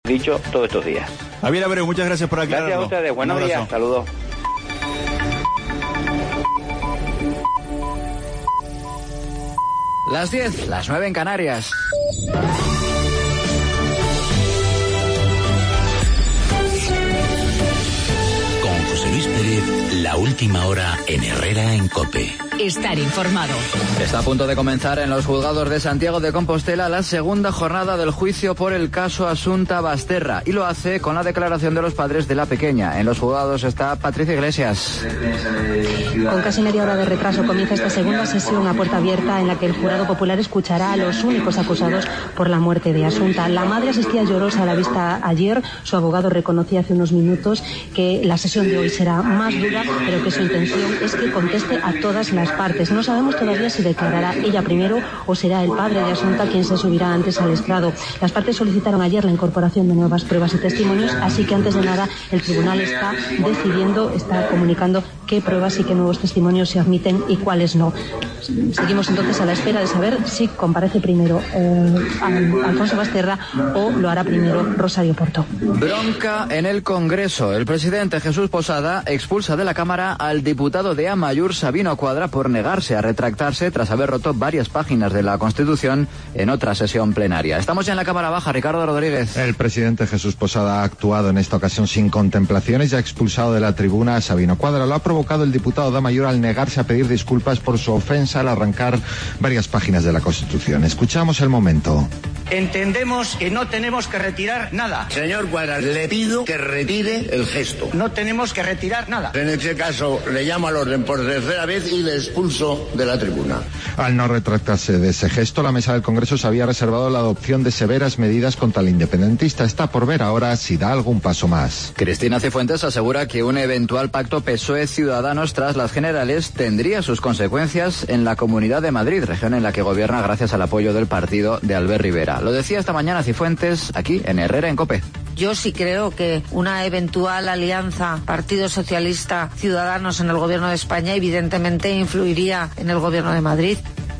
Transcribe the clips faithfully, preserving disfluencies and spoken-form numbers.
dicho todos estos días. Javier Abreu, muchas gracias por aclararlo. Gracias a ustedes, buenos días, saludos. Las diez, las nueve en Canarias. Con José Luis Pérez, la última hora en Herrera en COPE. Estar informado. Está a punto de comenzar en los juzgados de Santiago de Compostela la segunda jornada del juicio por el caso Asunta Basterra, y lo hace con la declaración de los padres de la pequeña. En los juzgados está Patricia Iglesias. Con casi media hora de retraso comienza esta segunda sesión a puerta abierta en la que el jurado popular escuchará a los únicos acusados por la muerte de Asunta. La madre asistía llorosa a la vista ayer. Su abogado reconocía hace unos minutos que la sesión de hoy será más dura, pero que su intención es que conteste a todas las partes. No sabemos todavía si declarará ella primero o será el padre de Asunta quien se subirá antes al estrado. Las partes solicitaron ayer la incorporación de nuevas pruebas y testimonios, así que antes de nada el tribunal está decidiendo, está comunicando qué pruebas y qué nuevos testimonios se admiten y cuáles no. Seguimos entonces a la espera de saber si comparece primero eh, Alfonso Basterra o lo hará primero Rosario Porto. Bronca en el Congreso. El presidente Jesús Posada expulsa de la Cámara al diputado de Amaiur, Sabino Cuadra, por negarse a retractarse tras haber roto varias páginas de la Constitución en otra sesión plenaria. Estamos ya en la Cámara Baja. Ricardo Rodríguez. El presidente Jesús Posada ha actuado en esta ocasión sin contemplaciones y ha expulsado de la tribuna a Sabino Cuadra. Lo ha provocado el diputado de Amaiur al negarse a pedir disculpas por su ofensa al arrancar varias páginas de la Constitución. Escuchamos el momento. Entendemos que no tenemos que retirar nada. Señor Cuadras, le pido que retire el gesto. No tenemos que retirar nada. En este caso, le llamo al orden por tercera vez y le expulso de la tribuna. Al no retractarse de ese gesto, la mesa del Congreso se había reservado la adopción de severas medidas contra el independentista. Está por ver ahora si da algún paso más. Cristina Cifuentes asegura que un eventual pacto P S O E-Ciudadanos tras las generales tendría sus consecuencias en la Comunidad de Madrid, región en la que gobierna gracias al apoyo del partido de Albert Rivera. Lo decía esta mañana Cifuentes aquí en Herrera en COPE. Yo sí creo que una eventual alianza Partido Socialista Ciudadanos en el Gobierno de España evidentemente influiría en el Gobierno de Madrid.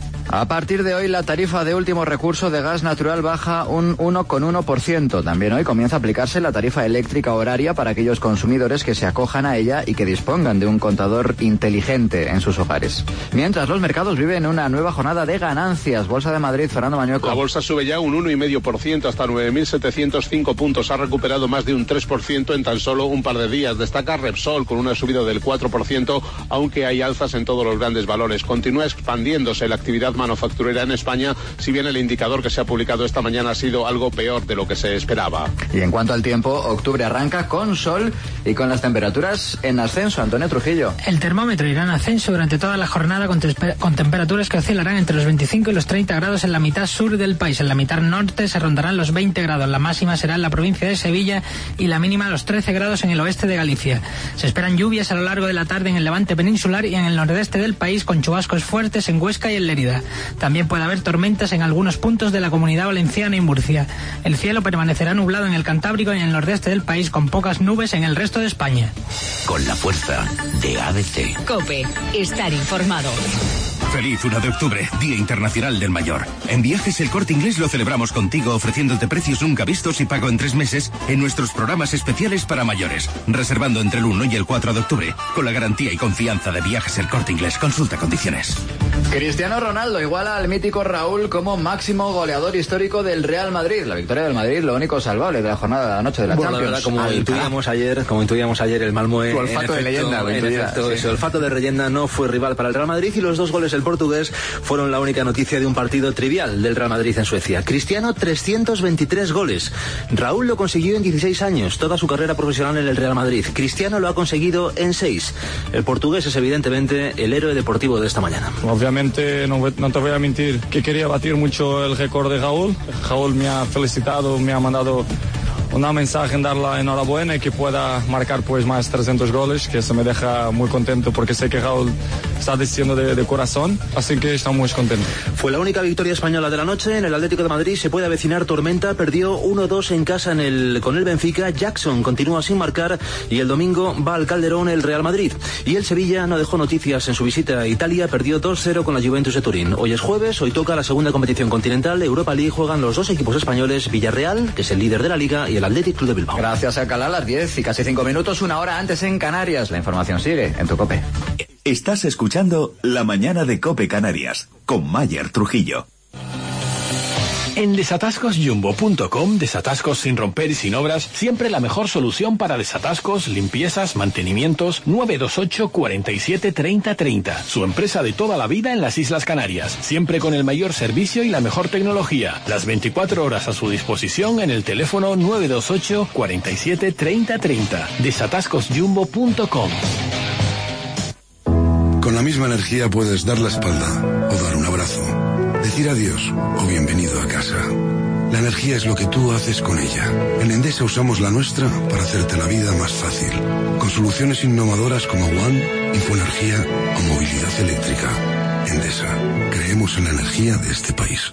A partir de hoy, la tarifa de último recurso de gas natural baja un uno coma uno por ciento. También hoy comienza a aplicarse la tarifa eléctrica horaria para aquellos consumidores que se acojan a ella y que dispongan de un contador inteligente en sus hogares. Mientras, los mercados viven una nueva jornada de ganancias. Bolsa de Madrid, Fernando Mañueco. La bolsa sube ya un uno coma cinco por ciento hasta nueve mil setecientos cinco puntos. Ha recuperado más de un tres por ciento en tan solo un par de días. Destaca Repsol con una subida del cuatro por ciento, aunque hay alzas en todos los grandes valores. Continúa expandiéndose la actividad manufacturera en España, si bien el indicador que se ha publicado esta mañana ha sido algo peor de lo que se esperaba. Y en cuanto al tiempo, octubre arranca con sol y con las temperaturas en ascenso. Antonio Trujillo. El termómetro irá en ascenso durante toda la jornada con, con temperaturas que oscilarán entre los veinticinco y los treinta grados en la mitad sur del país. En la mitad norte se rondarán los veinte grados. La máxima será en la provincia de Sevilla y la mínima los trece grados en el oeste de Galicia. Se esperan lluvias a lo largo de la tarde en el levante peninsular y en el nordeste del país, con chubascos fuertes en Huesca y en Lérida. También puede haber tormentas en algunos puntos de la Comunidad Valenciana y Murcia. El cielo permanecerá nublado en el Cantábrico y en el nordeste del país, con pocas nubes en el resto de España. Con la fuerza de A B C. COPE. Estar informado. Feliz uno de octubre, Día Internacional del Mayor. En Viajes El Corte Inglés lo celebramos contigo, ofreciéndote precios nunca vistos y pago en tres meses en nuestros programas especiales para mayores. Reservando entre el uno y el cuatro de octubre, con la garantía y confianza de Viajes El Corte Inglés. Consulta condiciones. Cristiano Ronaldo iguala al mítico Raúl como máximo goleador histórico del Real Madrid. La victoria del Madrid, lo único salvable de la jornada de la noche de la bueno, Champions. La verdad, como intuíamos ayer, como intuíamos ayer el Malmö, tu olfato de leyenda, en efecto, sí. Ese olfato de leyenda no fue rival para el Real Madrid, y los dos goles del portugués fueron la única noticia de un partido trivial del Real Madrid en Suecia. Cristiano, trescientos veintitrés goles. Raúl lo consiguió en dieciséis años, toda su carrera profesional en el Real Madrid. Cristiano lo ha conseguido en seis. El portugués es evidentemente el héroe deportivo de esta mañana. Obviamente no, no te voy a mentir que quería batir mucho el récord de Raúl. Raúl me ha felicitado, me ha mandado una mensaje en dar la enhorabuena y que pueda marcar pues más trescientos goles, que eso me deja muy contento porque sé que Raúl está diciendo de, de corazón, así que estamos muy contentos. Fue la única victoria española de la noche. En el Atlético de Madrid se puede avecinar tormenta, perdió uno dos en casa en el, con el Benfica. Jackson continúa sin marcar y el domingo va al Calderón el Real Madrid. Y el Sevilla no dejó noticias en su visita a Italia, perdió dos cero con la Juventus de Turín. Hoy es jueves, hoy toca la segunda competición continental, Europa League. Juegan los dos equipos españoles, Villarreal, que es el líder de la Liga, y el Athletic Club de Bilbao. Gracias, Alcalá, a las diez y casi cinco minutos, una hora antes en Canarias. La información sigue en tu COPE. Estás escuchando La Mañana de COPE Canarias, con Mayer Trujillo. En desatascos jumbo punto com, desatascos sin romper y sin obras, siempre la mejor solución para desatascos, limpiezas, mantenimientos. Nueve dos ocho, cuarenta y siete, treinta, treinta. Su empresa de toda la vida en las Islas Canarias, siempre con el mayor servicio y la mejor tecnología. Las veinticuatro horas a su disposición en el teléfono nueve dos ocho, cuarenta y siete, treinta, treinta. desatascos jumbo punto com. Con la misma energía puedes dar la espalda o dar un abrazo, decir adiós o bienvenido a casa. La energía es lo que tú haces con ella. En Endesa usamos la nuestra para hacerte la vida más fácil, con soluciones innovadoras como One, Infoenergía o movilidad eléctrica. Endesa, creemos en la energía de este país.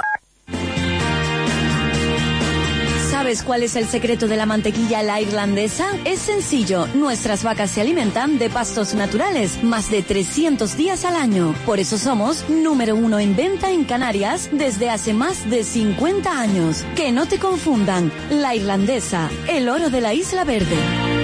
¿Sabes cuál es el secreto de la mantequilla la irlandesa? Es sencillo. Nuestras vacas se alimentan de pastos naturales más de trescientos días al año. Por eso somos número uno en venta en Canarias desde hace más de cincuenta años. Que no te confundan. La irlandesa, el oro de la Isla Verde.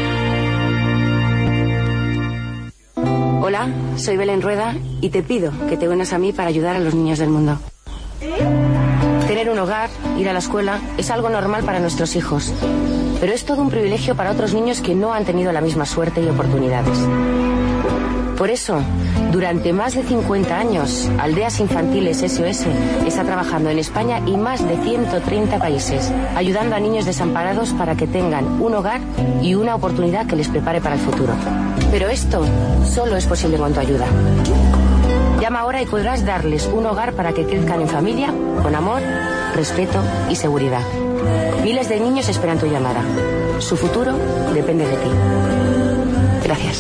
Hola, soy Belén Rueda y te pido que te unas a mí para ayudar a los niños del mundo. Tener un hogar, ir a la escuela, es algo normal para nuestros hijos. Pero es todo un privilegio para otros niños que no han tenido la misma suerte y oportunidades. Por eso, durante más de cincuenta años, Aldeas Infantiles S O S está trabajando en España y más de ciento treinta países, ayudando a niños desamparados para que tengan un hogar y una oportunidad que les prepare para el futuro. Pero esto solo es posible con tu ayuda. Llama ahora y podrás darles un hogar para que crezcan en familia, con amor, respeto y seguridad. Miles de niños esperan tu llamada. Su futuro depende de ti. Gracias.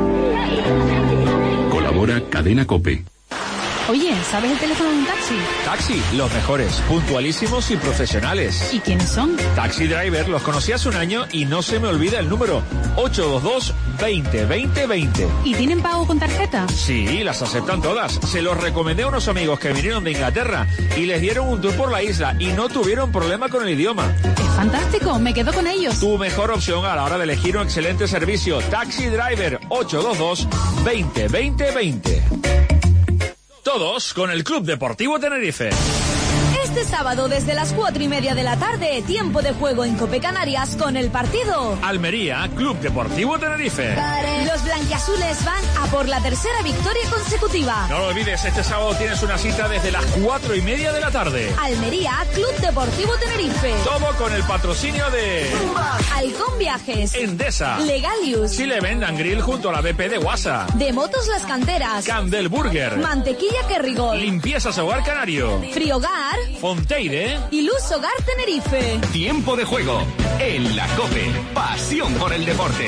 Colabora Cadena COPE. Oye, ¿sabes el teléfono de un taxi? Taxi, los mejores, puntualísimos y profesionales. ¿Y quiénes son? Taxi Driver, los conocí hace un año y no se me olvida el número. ocho dos dos, veinte, veinte, veinte. ¿Y tienen pago con tarjeta? Sí, las aceptan todas. Se los recomendé a unos amigos que vinieron de Inglaterra y les dieron un tour por la isla y no tuvieron problema con el idioma. ¡Es fantástico! Me quedo con ellos. Tu mejor opción a la hora de elegir un excelente servicio. Taxi Driver, ocho dos dos, veinte, veinte, veinte. Todos con el Club Deportivo Tenerife. Este sábado desde las cuatro y media de la tarde, tiempo de juego en COPE Canarias con el partido Almería, Club Deportivo Tenerife. Los blanquiazules van a por la tercera victoria consecutiva. No lo olvides, este sábado tienes una cita desde las cuatro y media de la tarde. Almería, Club Deportivo Tenerife. Todo con el patrocinio de Halcón Viajes, Endesa, Legalius, Chile Vendan Grill junto a la B P de Guasa, De Motos Las Canteras, Candel Burger, Mantequilla Kerrigol, Limpiezas Hogar Canario, Friogar, Fonteide y Luz Hogar Tenerife. Tiempo de juego en la COPE. Pasión por el deporte.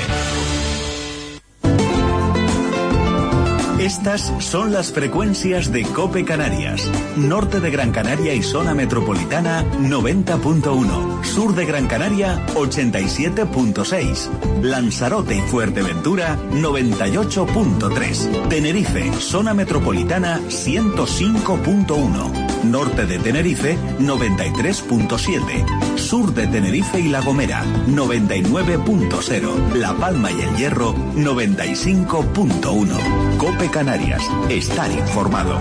Estas son las frecuencias de COPE Canarias. Norte de Gran Canaria y zona metropolitana noventa punto uno. Sur de Gran Canaria ochenta y siete punto seis. Lanzarote y Fuerteventura noventa y ocho punto tres. Tenerife, zona metropolitana ciento cinco punto uno. Norte de Tenerife noventa y tres punto siete. Sur de Tenerife y La Gomera noventa y nueve punto cero. La Palma y El Hierro noventa y cinco punto uno. COPE Canarias, estar informado.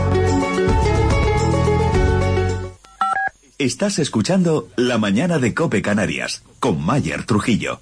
Estás escuchando La Mañana de COPE Canarias con Mayer Trujillo.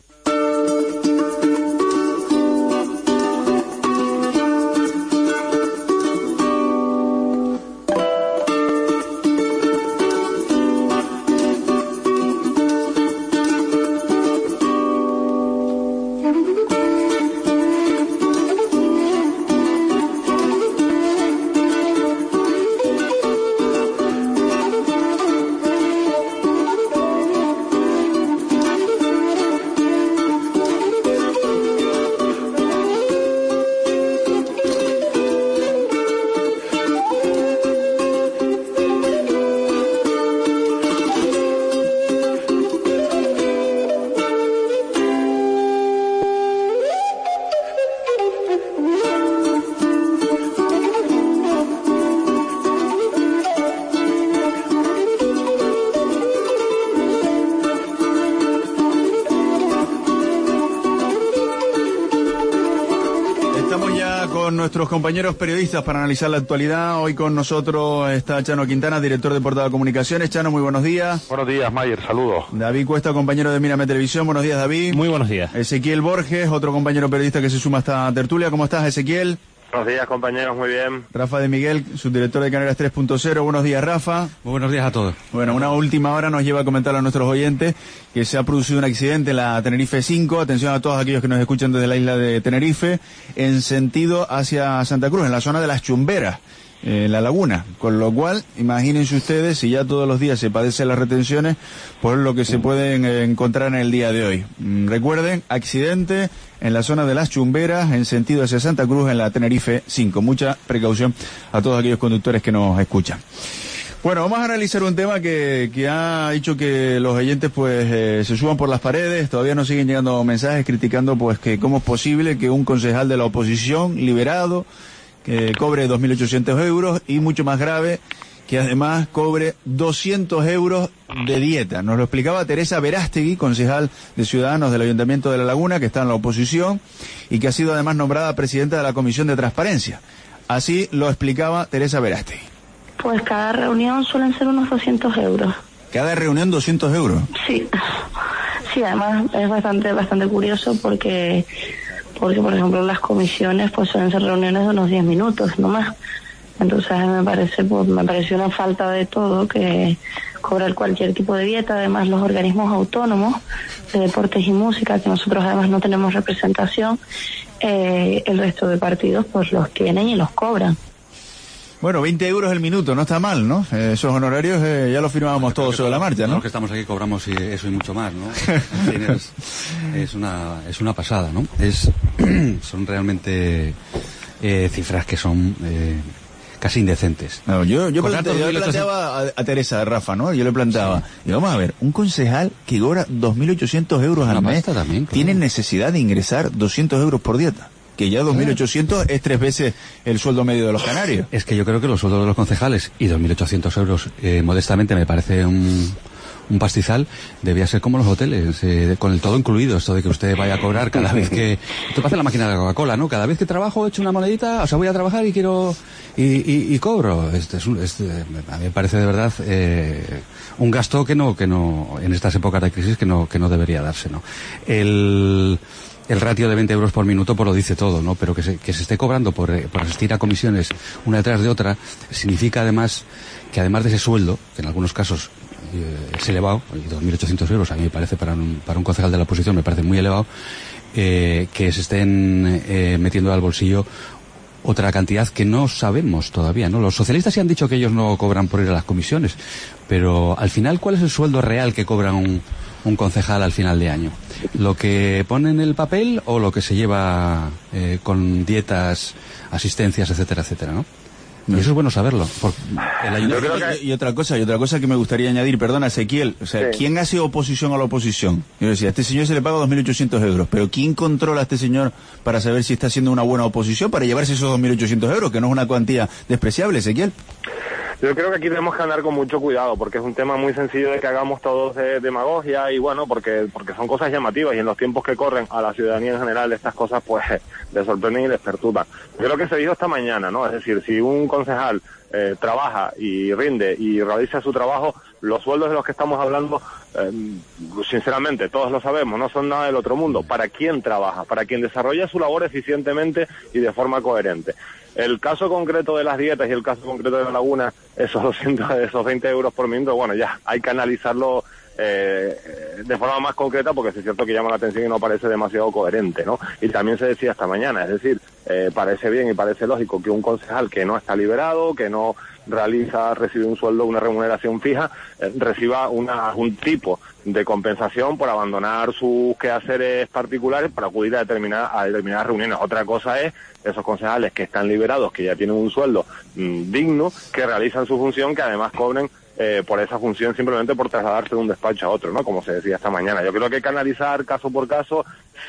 con nuestros compañeros periodistas para analizar la actualidad. Hoy con nosotros está Chano Quintana, director de Portada Comunicaciones. Chano, muy buenos días. Buenos días, Mayer, saludos. David Cuesta, compañero de Mírame Televisión. Buenos días, David. Muy buenos días. Ezequiel Borges, otro compañero periodista que se suma a esta tertulia. ¿Cómo estás, Ezequiel? Buenos días, compañeros, muy bien. Rafa de Miguel, subdirector de Canarias tres punto cero. Buenos días, Rafa. Muy buenos días a todos. Bueno, una última hora nos lleva a comentar a nuestros oyentes que se ha producido un accidente en la Tenerife cinco. Atención a todos aquellos que nos escuchan desde la isla de Tenerife, en sentido hacia Santa Cruz, en la zona de las Chumberas, en la laguna. Con lo cual, imagínense ustedes, si ya todos los días se padecen las retenciones, por lo que se pueden encontrar en el día de hoy. Recuerden, accidente en la zona de las Chumberas, en sentido hacia Santa Cruz, en la Tenerife cinco. Mucha precaución a todos aquellos conductores que nos escuchan. Bueno, vamos a analizar un tema que, que ha hecho que los oyentes pues eh, se suban por las paredes. Todavía nos siguen llegando mensajes criticando pues que cómo es posible que un concejal de la oposición liberado que cobre dos mil ochocientos euros y, mucho más grave, que además cobre doscientos euros de dieta. Nos lo explicaba Teresa Verástegui, concejal de Ciudadanos del Ayuntamiento de La Laguna, que está en la oposición y que ha sido además nombrada presidenta de la Comisión de Transparencia. Así lo explicaba Teresa Verástegui. Pues cada reunión suelen ser unos doscientos euros. ¿Cada reunión doscientos euros? Sí, sí, además es bastante bastante curioso porque, porque por ejemplo, las comisiones pues suelen ser reuniones de unos diez minutos, no más. Entonces me parece, pues, me pareció una falta de todo que cobrar cualquier tipo de dieta. Además, los organismos autónomos de deportes y música, que nosotros además no tenemos representación, eh, el resto de partidos pues los tienen y los cobran. Bueno, veinte euros el minuto, no está mal, ¿no? Eh, esos honorarios eh, ya los firmábamos todos sobre la marcha, ¿no? Los que estamos aquí cobramos eso y mucho más, ¿no? En fin, es, es una es una pasada, ¿no? Es son realmente eh, cifras que son eh, casi indecentes. No, yo yo, plante, yo le planteaba a, a Teresa, a Rafa, ¿no? Yo le planteaba, sí. Y vamos a ver, un concejal que cobra dos mil ochocientos euros al mes también, claro, tiene necesidad de ingresar doscientos euros por dieta. Que ya dos mil ochocientos es tres veces el sueldo medio de los canarios. Es que yo creo que los sueldos de los concejales y dos mil ochocientos euros, eh, modestamente, me parece un, un pastizal. Debía ser como los hoteles, eh, con el todo incluido, esto de que usted vaya a cobrar cada vez que... Esto pasa en la máquina de la Coca-Cola, ¿no? Cada vez que trabajo echo una monedita, o sea, voy a trabajar y quiero... y, y, y cobro. Este es un, este, a mí me parece de verdad eh, un gasto que no, que no, en estas épocas de crisis, que no, que no debería darse, ¿no? El... El ratio de veinte euros por minuto pues lo dice todo, ¿no? Pero que se, que se esté cobrando por, por asistir a comisiones una detrás de otra significa además que, además de ese sueldo, que en algunos casos eh, es elevado, dos mil ochocientos euros a mí me parece para un, para un concejal de la oposición me parece muy elevado, eh, que se estén eh, metiendo al bolsillo otra cantidad que no sabemos todavía, ¿no? Los socialistas sí han dicho que ellos no cobran por ir a las comisiones, pero al final, ¿cuál es el sueldo real que cobra un, un concejal al final de año? ¿Lo que pone en el papel o lo que se lleva eh, con dietas, asistencias, etcétera, etcétera, ¿no? Y eso es bueno saberlo. Por el ayuntamiento... que... Y otra cosa, y otra cosa que me gustaría añadir, perdona, Ezequiel, o sea, sí. ¿Quién hace oposición a la oposición? Yo decía, a este señor se le paga dos mil ochocientos euros, pero ¿quién controla a este señor para saber si está haciendo una buena oposición, para llevarse esos dos mil ochocientos euros, que no es una cuantía despreciable, Ezequiel? Yo creo que aquí tenemos que andar con mucho cuidado, porque es un tema muy sencillo de que hagamos todos de demagogia y bueno, porque porque son cosas llamativas y en los tiempos que corren a la ciudadanía en general estas cosas pues les sorprenden y les perturban. Yo creo que se dijo esta mañana, ¿no? Es decir, si un concejal eh, trabaja y rinde y realiza su trabajo, los sueldos de los que estamos hablando, eh, sinceramente, todos lo sabemos, no son nada del otro mundo. ¿Para quién trabaja? Para quien desarrolla su labor eficientemente y de forma coherente. El caso concreto de las dietas y el caso concreto de La Laguna, esos doscientos, esos veinte euros por minuto, bueno, ya hay que analizarlo eh, de forma más concreta, porque es cierto que llama la atención y no parece demasiado coherente, ¿no? Y también se decía esta mañana, es decir, eh, parece bien y parece lógico que un concejal que no está liberado, que no realiza, recibe un sueldo, una remuneración fija, eh, reciba una, un tipo de compensación por abandonar sus quehaceres particulares para acudir a determinadas, a determinadas reuniones. Otra cosa es esos concejales que están liberados, que ya tienen un sueldo mmm, digno, que realizan su función, que además cobren eh, por esa función simplemente por trasladarse de un despacho a otro, ¿no? Como se decía esta mañana. Yo creo que hay que analizar caso por caso,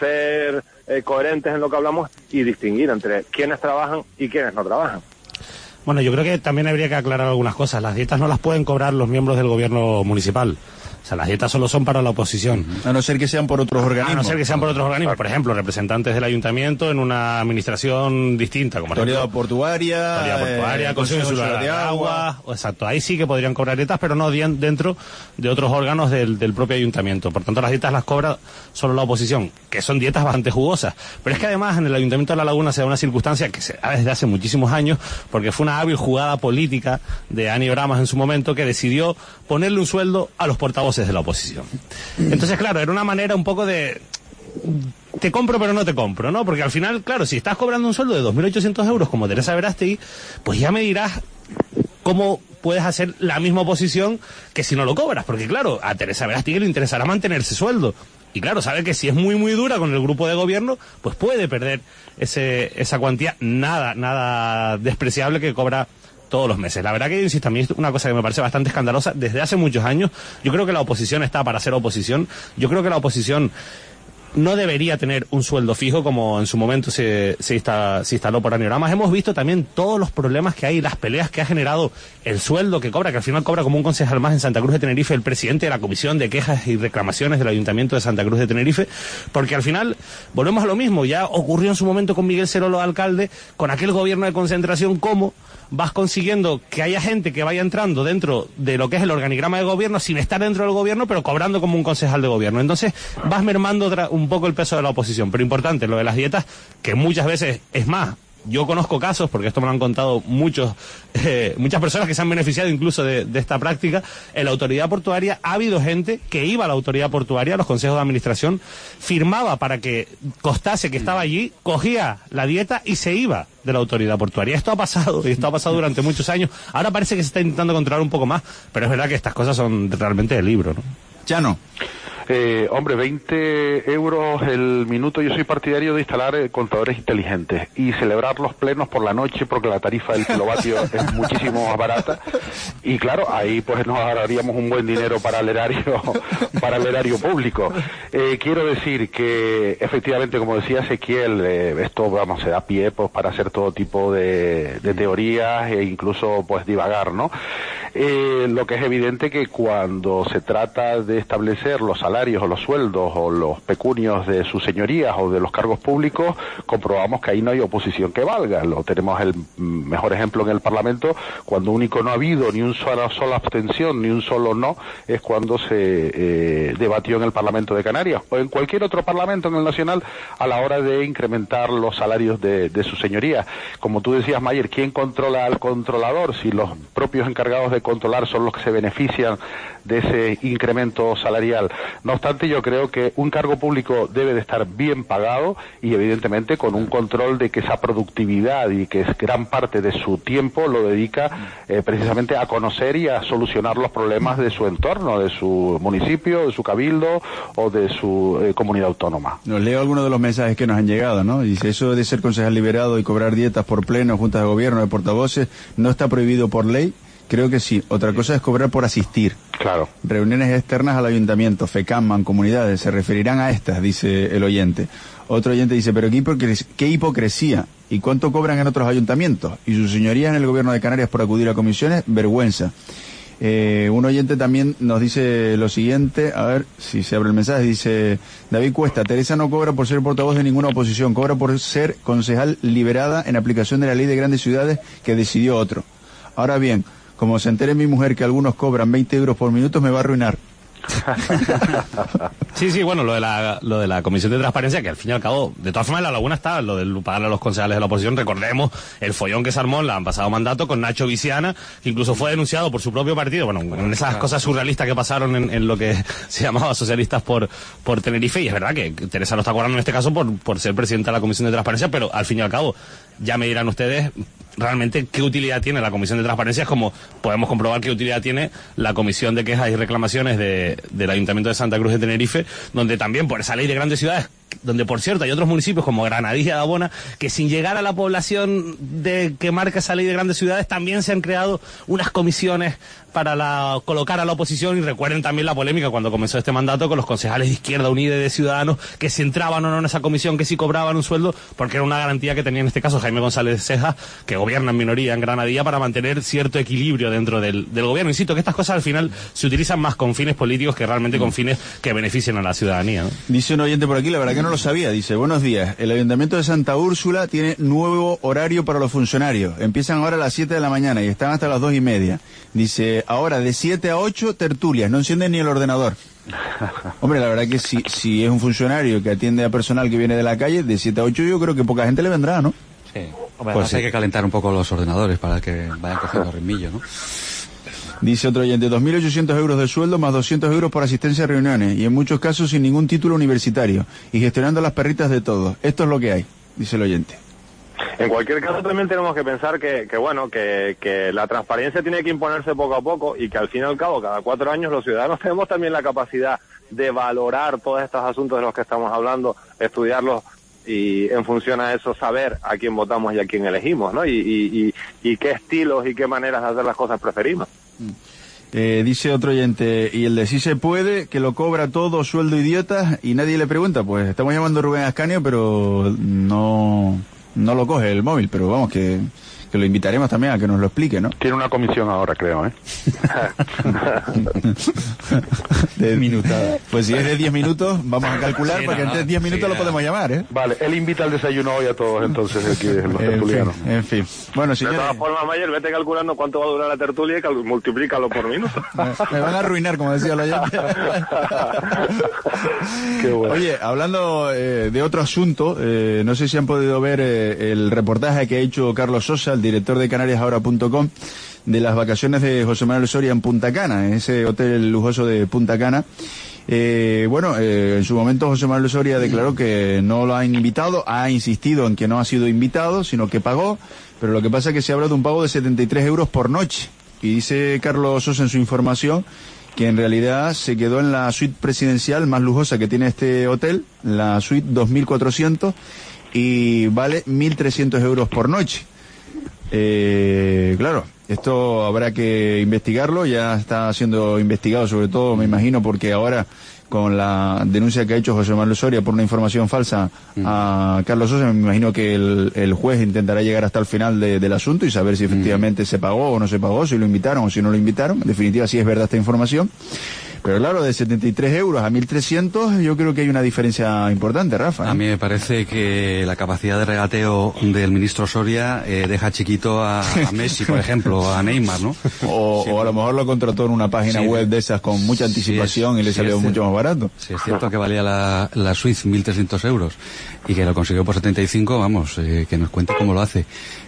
ser eh, coherentes en lo que hablamos y distinguir entre quienes trabajan y quienes no trabajan. Bueno, yo creo que también habría que aclarar algunas cosas. Las dietas no las pueden cobrar los miembros del gobierno municipal. O sea, las dietas solo son para la oposición. A no ser que sean por otros organismos. A no ser que sean por otros organismos. Por ejemplo, representantes del ayuntamiento en una administración distinta, como autoridad portuaria, autoridad portuaria, eh, Consejo Insular de Agua. Exacto, ahí sí que podrían cobrar dietas, pero no dentro de otros órganos del, del propio ayuntamiento. Por tanto, las dietas las cobra solo la oposición, que son dietas bastante jugosas. Pero es que además en el Ayuntamiento de La Laguna se da una circunstancia que se da desde hace muchísimos años, porque fue una hábil jugada política de Ani Oramas en su momento, que decidió ponerle un sueldo a los portavoces de la oposición. Entonces, claro, era una manera un poco de... te compro pero no te compro, ¿no? Porque al final, claro, si estás cobrando un sueldo de dos mil ochocientos euros como Teresa Verástegui, pues ya me dirás cómo puedes hacer la misma oposición que si no lo cobras. Porque claro, a Teresa Verástegui le interesará mantenerse sueldo. Y claro, sabe que si es muy muy dura con el grupo de gobierno, pues puede perder ese esa cuantía nada, nada despreciable que cobra todos los meses. La verdad que, insisto, a mí es una cosa que me parece bastante escandalosa desde hace muchos años. Yo creo que la oposición está para ser oposición. Yo creo que la oposición no debería tener un sueldo fijo como en su momento se, se, insta, se instaló por Ani Oramas. Hemos visto también todos los problemas que hay, las peleas que ha generado el sueldo que cobra, que al final cobra como un concejal más en Santa Cruz de Tenerife el presidente de la Comisión de Quejas y Reclamaciones del Ayuntamiento de Santa Cruz de Tenerife, porque al final volvemos a lo mismo. Ya ocurrió en su momento con Miguel Cerolo, alcalde, con aquel gobierno de concentración, cómo vas consiguiendo que haya gente que vaya entrando dentro de lo que es el organigrama de gobierno sin estar dentro del gobierno, pero cobrando como un concejal de gobierno. Entonces vas mermando un poco el peso de la oposición. Pero importante, lo de las dietas, que muchas veces es más. Yo conozco casos, porque esto me lo han contado muchos, eh, muchas personas que se han beneficiado incluso de, de esta práctica. En la autoridad portuaria ha habido gente que iba a la autoridad portuaria, a los consejos de administración, firmaba para que costase que estaba allí, cogía la dieta y se iba de la autoridad portuaria. Esto ha pasado, y esto ha pasado durante muchos años. Ahora parece que se está intentando controlar un poco más, pero es verdad que estas cosas son realmente de libro, ¿no? Ya no. Eh, hombre, veinte euros el minuto. Yo soy partidario de instalar eh, contadores inteligentes y celebrar los plenos por la noche, porque la tarifa del kilovatio es muchísimo más barata. Y claro, ahí pues nos ahorraríamos un buen dinero para el erario, para el erario público. Eh, quiero decir que efectivamente, como decía Ezequiel, eh, esto vamos se da pie pues para hacer todo tipo de, de teorías e incluso pues divagar, ¿no? Eh, lo que es evidente que cuando se trata de establecer los salarios o los sueldos o los pecunios de sus señorías o de los cargos públicos, comprobamos que ahí no hay oposición que valga. Lo tenemos el mejor ejemplo en el Parlamento, cuando único no ha habido ni una sola, sola abstención ni un solo no, es cuando se eh, debatió en el Parlamento de Canarias o en cualquier otro parlamento en el nacional a la hora de incrementar los salarios de, de sus señorías. Como tú decías, Mayer, ¿quién controla al controlador? Si los propios encargados de controlar son los que se benefician de ese incremento salarial. No obstante, yo creo que un cargo público debe de estar bien pagado y evidentemente con un control de que esa productividad y que es gran parte de su tiempo lo dedica eh, precisamente a conocer y a solucionar los problemas de su entorno, de su municipio, de su cabildo o de su eh, comunidad autónoma. Nos leo algunos de los mensajes que nos han llegado, ¿no? Dice, eso de ser concejal liberado y cobrar dietas por pleno, juntas de gobierno, de portavoces, no está prohibido por ley. Creo que sí. Otra cosa es cobrar por asistir. Claro. Reuniones externas al ayuntamiento, FECAM, mancomunidades, se referirán a estas, dice el oyente. Otro oyente dice, pero qué, hipocres qué hipocresía. ¿Y cuánto cobran en otros ayuntamientos? Y sus señorías en el gobierno de Canarias por acudir a comisiones, vergüenza. Eh, un oyente también nos dice lo siguiente, a ver si se abre el mensaje, dice David Cuesta, Teresa no cobra por ser portavoz de ninguna oposición, cobra por ser concejal liberada en aplicación de la ley de grandes ciudades que decidió otro. Ahora bien, como se entere mi mujer que algunos cobran veinte euros por minuto, me va a arruinar. Sí, sí, bueno, lo de la lo de la Comisión de Transparencia, que al fin y al cabo, de todas formas en La Laguna está lo de pagarle a los concejales de la oposición. Recordemos el follón que se armó en el pasado mandato con Nacho Viciana, que incluso fue denunciado por su propio partido, bueno, en esas cosas surrealistas que pasaron en, en lo que se llamaba Socialistas por por Tenerife. Y es verdad que Teresa lo está cobrando en este caso por, por ser presidenta de la Comisión de Transparencia, pero al fin y al cabo, ya me dirán ustedes realmente qué utilidad tiene la Comisión de Transparencia, es como podemos comprobar qué utilidad tiene la Comisión de Quejas y Reclamaciones de, del Ayuntamiento de Santa Cruz de Tenerife, donde también por esa ley de grandes ciudades donde por cierto hay otros municipios como Granadilla, Dabona, que sin llegar a la población de que marca esa ley de grandes ciudades también se han creado unas comisiones para la, colocar a la oposición. Y recuerden también la polémica cuando comenzó este mandato con los concejales de Izquierda Unida y de Ciudadanos, que si entraban o no en esa comisión, que si cobraban un sueldo, porque era una garantía que tenía en este caso Jaime González Ceja, que gobierna en minoría en Granadilla, para mantener cierto equilibrio dentro del, del gobierno. Insisto que estas cosas al final se utilizan más con fines políticos que realmente con fines que beneficien a la ciudadanía, ¿no? Dice un oyente por aquí, la verdad que no lo sabía, dice: buenos días, el Ayuntamiento de Santa Úrsula tiene nuevo horario para los funcionarios, empiezan ahora a las siete de la mañana y están hasta las dos y media. Dice, ahora de siete a ocho tertulias, no encienden ni el ordenador. Hombre, la verdad que si, si es un funcionario que atiende a personal que viene de la calle, de siete a ocho yo creo que poca gente le vendrá, ¿no? Sí. Hombre, pues sí. Hay que calentar un poco los ordenadores para que vayan cogiendo ritmillo, ¿no? Dice otro oyente, dos mil ochocientos euros de sueldo más doscientos euros por asistencia a reuniones, y en muchos casos sin ningún título universitario, y gestionando las perritas de todos. Esto es lo que hay, dice el oyente. En cualquier caso también tenemos que pensar que, que bueno, que, que la transparencia tiene que imponerse poco a poco, y que al fin y al cabo cada cuatro años los ciudadanos tenemos también la capacidad de valorar todos estos asuntos de los que estamos hablando, estudiarlos y en función a eso saber a quién votamos y a quién elegimos, ¿no? Y, y, y, y qué estilos y qué maneras de hacer las cosas preferimos. Eh, dice otro oyente, y el de sí se puede, que lo cobra todo, sueldo idiota, y nadie le pregunta. Pues estamos llamando a Rubén Ascanio, pero no... no lo coge el móvil, pero vamos, que, que lo invitaremos también a que nos lo explique, ¿no? Tiene una comisión ahora, creo, ¿eh? De minutada. Pues si es de diez minutos, vamos a calcular, sí, porque no, en diez minutos sí, lo podemos llamar, ¿eh? Vale, él invita al desayuno hoy a todos, entonces, aquí los tertulianos. En, en fin, bueno, señores... De todas formas, Mayer, vete calculando cuánto va a durar la tertulia y cal- multiplícalo por minuto. Me, me van a arruinar, como decía el oyente. Qué bueno. Oye, hablando eh, de otro asunto, eh, no sé si han podido ver eh, el reportaje que ha hecho Carlos Sosa, el director de canarias ahora punto com, de las vacaciones de José Manuel Soria en Punta Cana, en ese hotel lujoso de Punta Cana. Eh, bueno, eh, en su momento José Manuel Soria declaró que no lo han invitado, ha insistido en que no ha sido invitado, sino que pagó, pero lo que pasa es que se habla de un pago de setenta y tres euros por noche. Y dice Carlos Sosa en su información que en realidad se quedó en la suite presidencial más lujosa que tiene este hotel, la suite dos mil cuatrocientos, y vale mil trescientos euros por noche. Eh, claro, esto habrá que investigarlo, ya está siendo investigado, sobre todo me imagino porque ahora con la denuncia que ha hecho José Manuel Soria por una información falsa a Carlos Sosa, me imagino que el, el juez intentará llegar hasta el final de, del asunto y saber si efectivamente se pagó o no se pagó, si lo invitaron o si no lo invitaron. En definitiva, si es verdad esta información. Pero claro, de setenta y tres euros a mil trescientos, yo creo que hay una diferencia importante, Rafa, ¿eh? A mí me parece que la capacidad de regateo del ministro Soria eh, deja chiquito a, a Messi, por ejemplo, a Neymar, ¿no? O, sí, o a lo mejor lo contrató en una página sí, web de esas con mucha anticipación sí es, y le salió sí mucho más barato. Sí, es cierto que valía la, la suite mil trescientos euros y que lo consiguió por setenta y cinco, vamos, eh, que nos cuente cómo lo hace.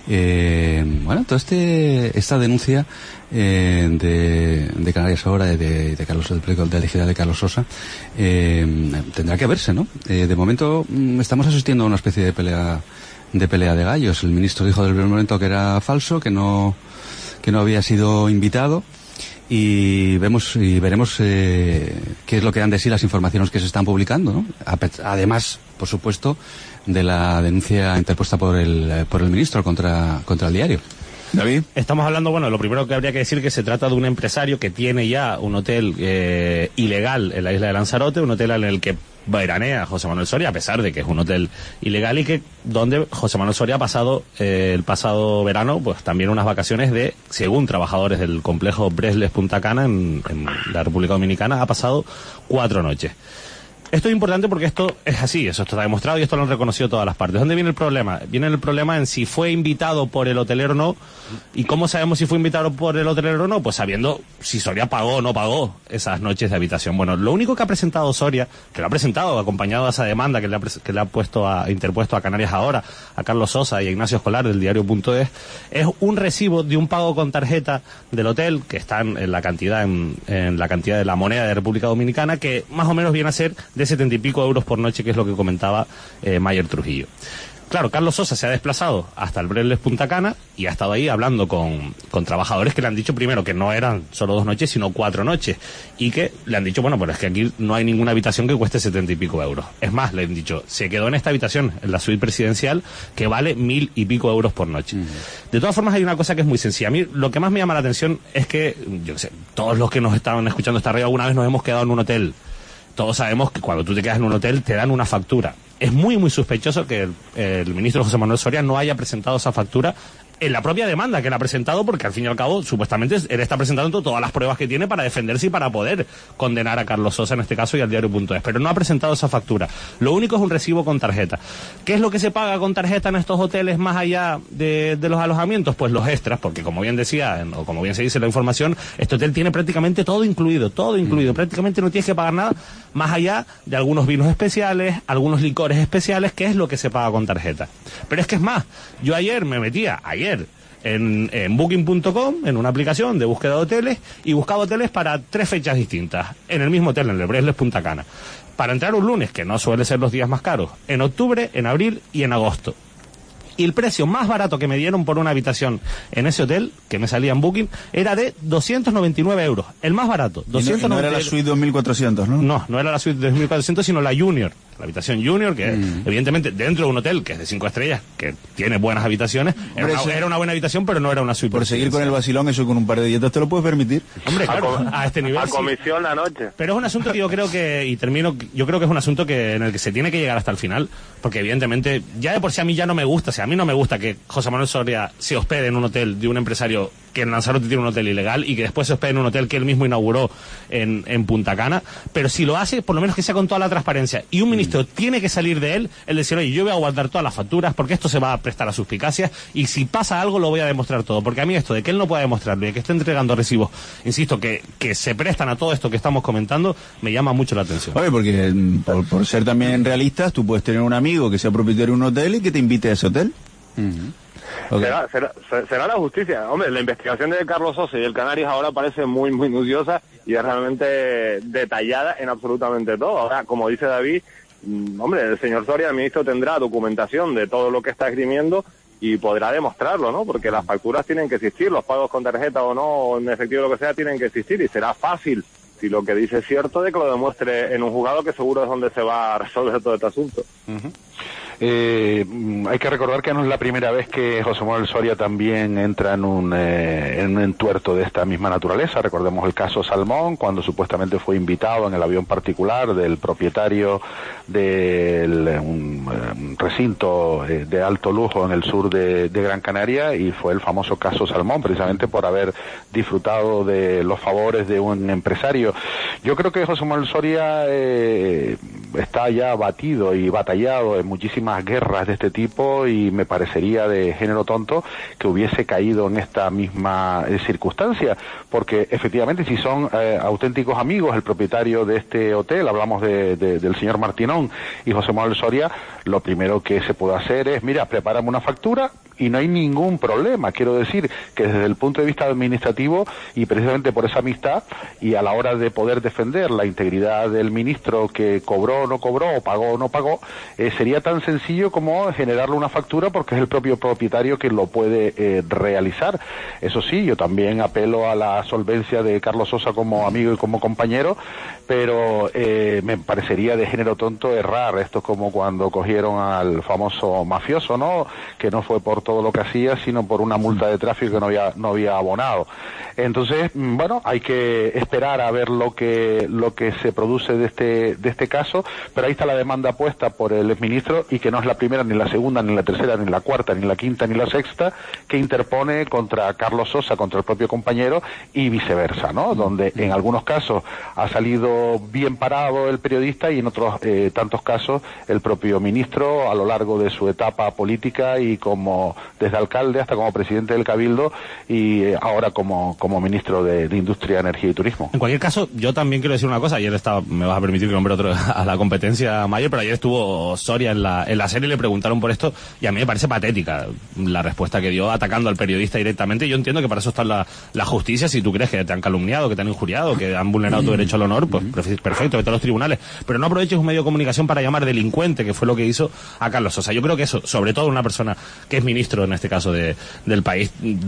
Eh, bueno, toda este, esta denuncia eh, de, de Canarias ahora, de, de, de Carlos, de elegida de Carlos Sosa, eh, tendrá que verse, ¿no? Eh, de momento mm, estamos asistiendo a una especie de pelea, de pelea de gallos. El ministro dijo del primer momento que era falso, que no, que no había sido invitado. Y vemos y veremos eh, qué es lo que dan de sí las informaciones que se están publicando, ¿no? Además, por supuesto, de la denuncia interpuesta por el por el ministro contra contra el diario. David, estamos hablando, bueno, lo primero que habría que decir que se trata de un empresario que tiene ya un hotel eh, ilegal en la isla de Lanzarote, un hotel en el que veranea José Manuel Soria, a pesar de que es un hotel ilegal, y que donde José Manuel Soria ha pasado eh, el pasado verano pues también unas vacaciones de, según trabajadores del complejo Bresles Punta Cana en, en la República Dominicana, ha pasado cuatro noches. Esto es importante porque esto es así, eso está demostrado y esto lo han reconocido todas las partes. ¿Dónde viene el problema? Viene el problema en si fue invitado por el hotelero o no. ¿Y cómo sabemos si fue invitado por el hotelero o no? Pues sabiendo si Soria pagó o no pagó esas noches de habitación. Bueno, lo único que ha presentado Soria, que lo ha presentado acompañado de esa demanda que le ha, que le ha puesto a, interpuesto a Canarias Ahora, a Carlos Sosa y a Ignacio Escolar del diario punto es, es un recibo de un pago con tarjeta del hotel, que están en la cantidad, en, en la cantidad de la moneda de República Dominicana, que más o menos viene a ser de setenta y pico euros por noche, que es lo que comentaba eh, Mayer Trujillo. Claro, Carlos Sosa se ha desplazado hasta el Breles Punta Cana y ha estado ahí hablando con, con trabajadores que le han dicho primero que no eran solo dos noches, sino cuatro noches. Y que le han dicho, bueno, pues es que aquí no hay ninguna habitación que cueste setenta y pico euros. Es más, le han dicho, se quedó en esta habitación, en la suite presidencial, que vale mil y pico euros por noche. Uh-huh. De todas formas, hay una cosa que es muy sencilla. A mí lo que más me llama la atención es que, yo qué sé, todos los que nos estaban escuchando esta radio alguna vez nos hemos quedado en un hotel. Todos sabemos que cuando tú te quedas en un hotel te dan una factura. Es muy, muy sospechoso que el, el ministro José Manuel Soria no haya presentado esa factura en la propia demanda que él ha presentado, porque al fin y al cabo, supuestamente, él está presentando todas las pruebas que tiene para defenderse y para poder condenar a Carlos Sosa en este caso y al diario punto es, pero no ha presentado esa factura. Lo único es un recibo con tarjeta. ¿Qué es lo que se paga con tarjeta en estos hoteles más allá de, de los alojamientos? Pues los extras, porque como bien decía, o como bien se dice en la información, este hotel tiene prácticamente todo incluido, todo incluido, mm. prácticamente no tienes que pagar nada más allá de algunos vinos especiales, algunos licores especiales, que es lo que se paga con tarjeta. Pero es que es más, yo ayer me metía, ayer, En, en booking punto com, en una aplicación de búsqueda de hoteles, y buscaba hoteles para tres fechas distintas, en el mismo hotel, en el Breles Punta Cana, para entrar un lunes, que no suele ser los días más caros, en octubre, en abril y en agosto. Y el precio más barato que me dieron por una habitación en ese hotel, que me salía en Booking, era de doscientos noventa y nueve euros. El más barato. doscientos noventa y nueve. No, no era la suite dos mil cuatrocientos, ¿no? No, no era la suite dos mil cuatrocientos, sino la Junior. La habitación Junior, que mm. evidentemente dentro de un hotel que es de cinco estrellas, que tiene buenas habitaciones, era una, era una buena habitación, pero no era una suite. Por seguir con el vacilón, eso con un par de dietas te lo puedes permitir. Hombre, claro, a, a este nivel. A sí. comisión la noche. Pero es un asunto que yo creo que, y termino, yo creo que es un asunto que en el que se tiene que llegar hasta el final, porque evidentemente, ya de por sí a mí ya no me gusta, o sea, a mí no me gusta que José Manuel Soria se hospede en un hotel de un empresario que en Lanzarote tiene un hotel ilegal y que después se hospede en un hotel que él mismo inauguró en, en Punta Cana, pero si lo hace, por lo menos que sea con toda la transparencia. Y un ministro mm. tiene que salir de él, el decir, oye, yo voy a guardar todas las facturas porque esto se va a prestar a suspicacias y si pasa algo lo voy a demostrar todo. Porque a mí esto de que él no pueda demostrarlo y de que esté entregando recibos, insisto, que, que se prestan a todo esto que estamos comentando, me llama mucho la atención. Oye, porque por, por ser también realistas, tú puedes tener un amigo que sea propietario de un hotel y que te invite a ese hotel. Uh-huh. Okay. Será, será, será la justicia. Hombre, la investigación de Carlos Sosa y del Canarias ahora parece muy muy minuciosa y es realmente detallada en absolutamente todo. Ahora, como dice David, hombre, el señor Soria, el ministro, tendrá documentación de todo lo que está esgrimiendo y podrá demostrarlo, ¿no? Porque las facturas tienen que existir, los pagos con tarjeta o no, o en efectivo lo que sea, tienen que existir y será fácil, si lo que dice es cierto, de que lo demuestre en un juzgado, que seguro es donde se va a resolver todo este asunto. Uh-huh. Eh, hay que recordar que no es la primera vez que José Manuel Soria también entra en un, eh, en un entuerto de esta misma naturaleza. Recordemos el caso Salmón, cuando supuestamente fue invitado en el avión particular del propietario del un, un recinto eh, de alto lujo en el sur de, de Gran Canaria, y fue el famoso caso Salmón, precisamente por haber disfrutado de los favores de un empresario. Yo creo que José Manuel Soria eh, está ya batido y batallado en muchísimas guerras de este tipo, y me parecería de género tonto que hubiese caído en esta misma eh, circunstancia, porque efectivamente si son eh, auténticos amigos el propietario de este hotel, hablamos de, de, del señor Martinón y José Manuel Soria, lo primero que se puede hacer es, mira, prepárame una factura y no hay ningún problema. Quiero decir que desde el punto de vista administrativo, y precisamente por esa amistad, y a la hora de poder defender la integridad del ministro que cobró o no cobró, o pagó o no pagó, eh, sería tan sencillo como generarle una factura, porque es el propio propietario quien lo puede eh, realizar. Eso sí, yo también apelo a la solvencia de Carlos Sosa como amigo y como compañero, pero eh, me parecería de género tonto errar. Esto es como cuando cogieron al famoso mafioso, ¿no? Que no fue por todo lo que hacía, sino por una multa de tráfico que no había no había abonado. Entonces, bueno, hay que esperar a ver lo que lo que se produce de este de este caso, pero ahí está la demanda puesta por el exministro, y que no es la primera, ni la segunda, ni la tercera, ni la cuarta, ni la quinta, ni la sexta, que interpone contra Carlos Sosa, contra el propio compañero, y viceversa, ¿no? Donde en algunos casos ha salido bien parado el periodista, y en otros eh, tantos casos el propio ministro, a lo largo de su etapa política, y como desde alcalde hasta como presidente del Cabildo, y eh, ahora como como ministro de, de Industria, Energía y Turismo. En cualquier caso, yo también quiero decir una cosa, y él está, me vas a permitir que nombre otro a la competencia mayor, pero ayer estuvo Soria en la, en la serie y le preguntaron por esto y a mí me parece patética la respuesta que dio atacando al periodista directamente. Yo entiendo que para eso está la, la justicia. Si tú crees que te han calumniado, que te han injuriado, que han vulnerado tu derecho al honor, pues perfecto, vete a los tribunales, pero no aproveches un medio de comunicación para llamar delincuente, que fue lo que hizo a Carlos Sosa. Yo creo que eso, sobre todo una persona que es ministro en este caso de, del país,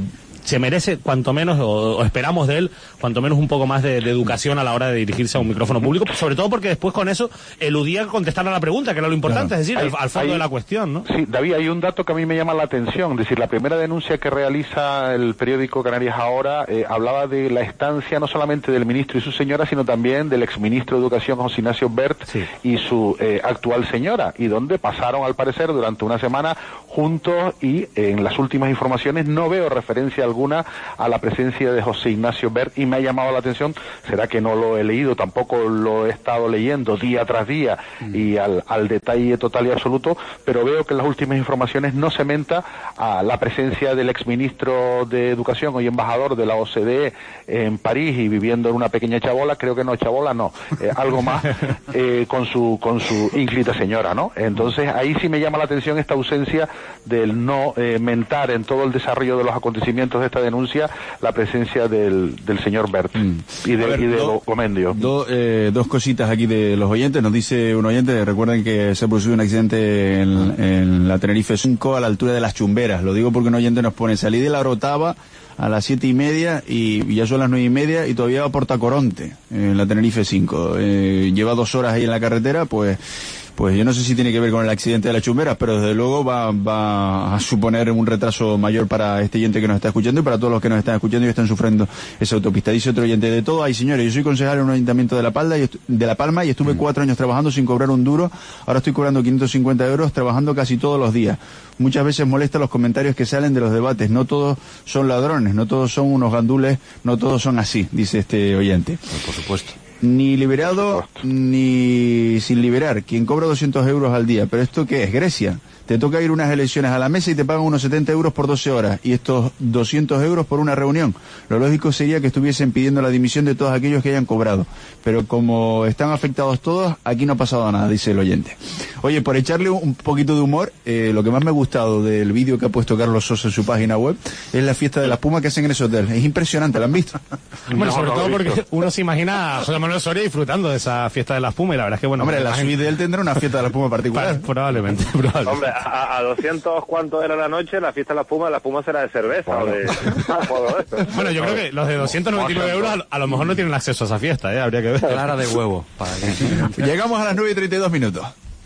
se merece cuanto menos, o, o esperamos de él, cuanto menos un poco más de, de educación a la hora de dirigirse a un micrófono público, sobre todo porque después con eso eludía contestar a la pregunta, que era lo importante, claro. Es decir, hay, al, al fondo hay, de la cuestión, ¿no? Sí, David, hay un dato que a mí me llama la atención, es decir, la primera denuncia que realiza el periódico Canarias Ahora eh, hablaba de la estancia no solamente del ministro y su señora, sino también del exministro de Educación, José Ignacio Bert, sí. y su eh, actual señora, y donde pasaron al parecer durante una semana juntos, y eh, en las últimas informaciones no veo referencia alguna a la presencia de José Ignacio Bert, y me ha llamado la atención, será que no lo he leído, tampoco lo he estado leyendo día tras día mm. y al, al detalle total y absoluto, pero veo que en las últimas informaciones no se menta a la presencia del exministro de Educación, hoy embajador de la O C D E en París y viviendo en una pequeña chabola, creo que no chabola, no, eh, algo más, eh, con su con su ínclita señora, ¿no? Entonces ahí sí me llama la atención esta ausencia del no eh, mentar en todo el desarrollo de los acontecimientos de esta denuncia la presencia del, del señor Bert mm. y de, ver, y de do, Gomendio. Do, eh, dos cositas aquí de los oyentes. Nos dice un oyente, recuerden que se ha producido un accidente en, en la Tenerife cinco a la altura de las Chumberas. Lo digo porque un oyente nos pone, salí de la Orotava a las siete y media y ya son las nueve y media y todavía va a Portacoronte en la Tenerife cinco. Eh, lleva dos horas ahí en la carretera, pues pues yo no sé si tiene que ver con el accidente de las Chumberas, pero desde luego va, va a suponer un retraso mayor para este oyente que nos está escuchando y para todos los que nos están escuchando y están sufriendo esa autopista. Dice otro oyente, de todo, ay señores, yo soy concejal en un ayuntamiento de La Palma y, de La Palma y estuve mm. cuatro años trabajando sin cobrar un duro, ahora estoy cobrando quinientos cincuenta euros trabajando casi todos los días. Muchas veces molesta los comentarios que salen de los debates, no todos son ladrones, no todos son unos gandules, no todos son así, dice este oyente. Pues por supuesto. Ni liberado ni sin liberar. Quien cobra doscientos euros al día. ¿Pero esto qué es? Grecia. Te toca ir unas elecciones a la mesa y te pagan unos setenta euros por doce horas. Y estos doscientos euros por una reunión. Lo lógico sería que estuviesen pidiendo la dimisión de todos aquellos que hayan cobrado. Pero como están afectados todos, aquí no ha pasado nada, dice el oyente. Oye, por echarle un poquito de humor, eh, lo que más me ha gustado del vídeo que ha puesto Carlos Sosa en su página web es la fiesta de la espuma que hacen en ese hotel. Es impresionante, ¿la han visto? Bueno, sobre todo porque uno se imagina a José Manuel Soria disfrutando de esa fiesta de la espuma y la verdad es que, bueno... Hombre, la suite de él tendrá una fiesta de la espuma particular. Probablemente, probablemente. Hombre, a, a doscientos cuánto era la noche, la fiesta de la espuma, la espuma será de cerveza o de... Bueno, yo creo que los de doscientos noventa y nueve euros a, a lo mejor no tienen acceso a esa fiesta, ¿eh? Habría que ver. Clara de huevo. Para que... Llegamos a las nueve y treinta y dos minutos.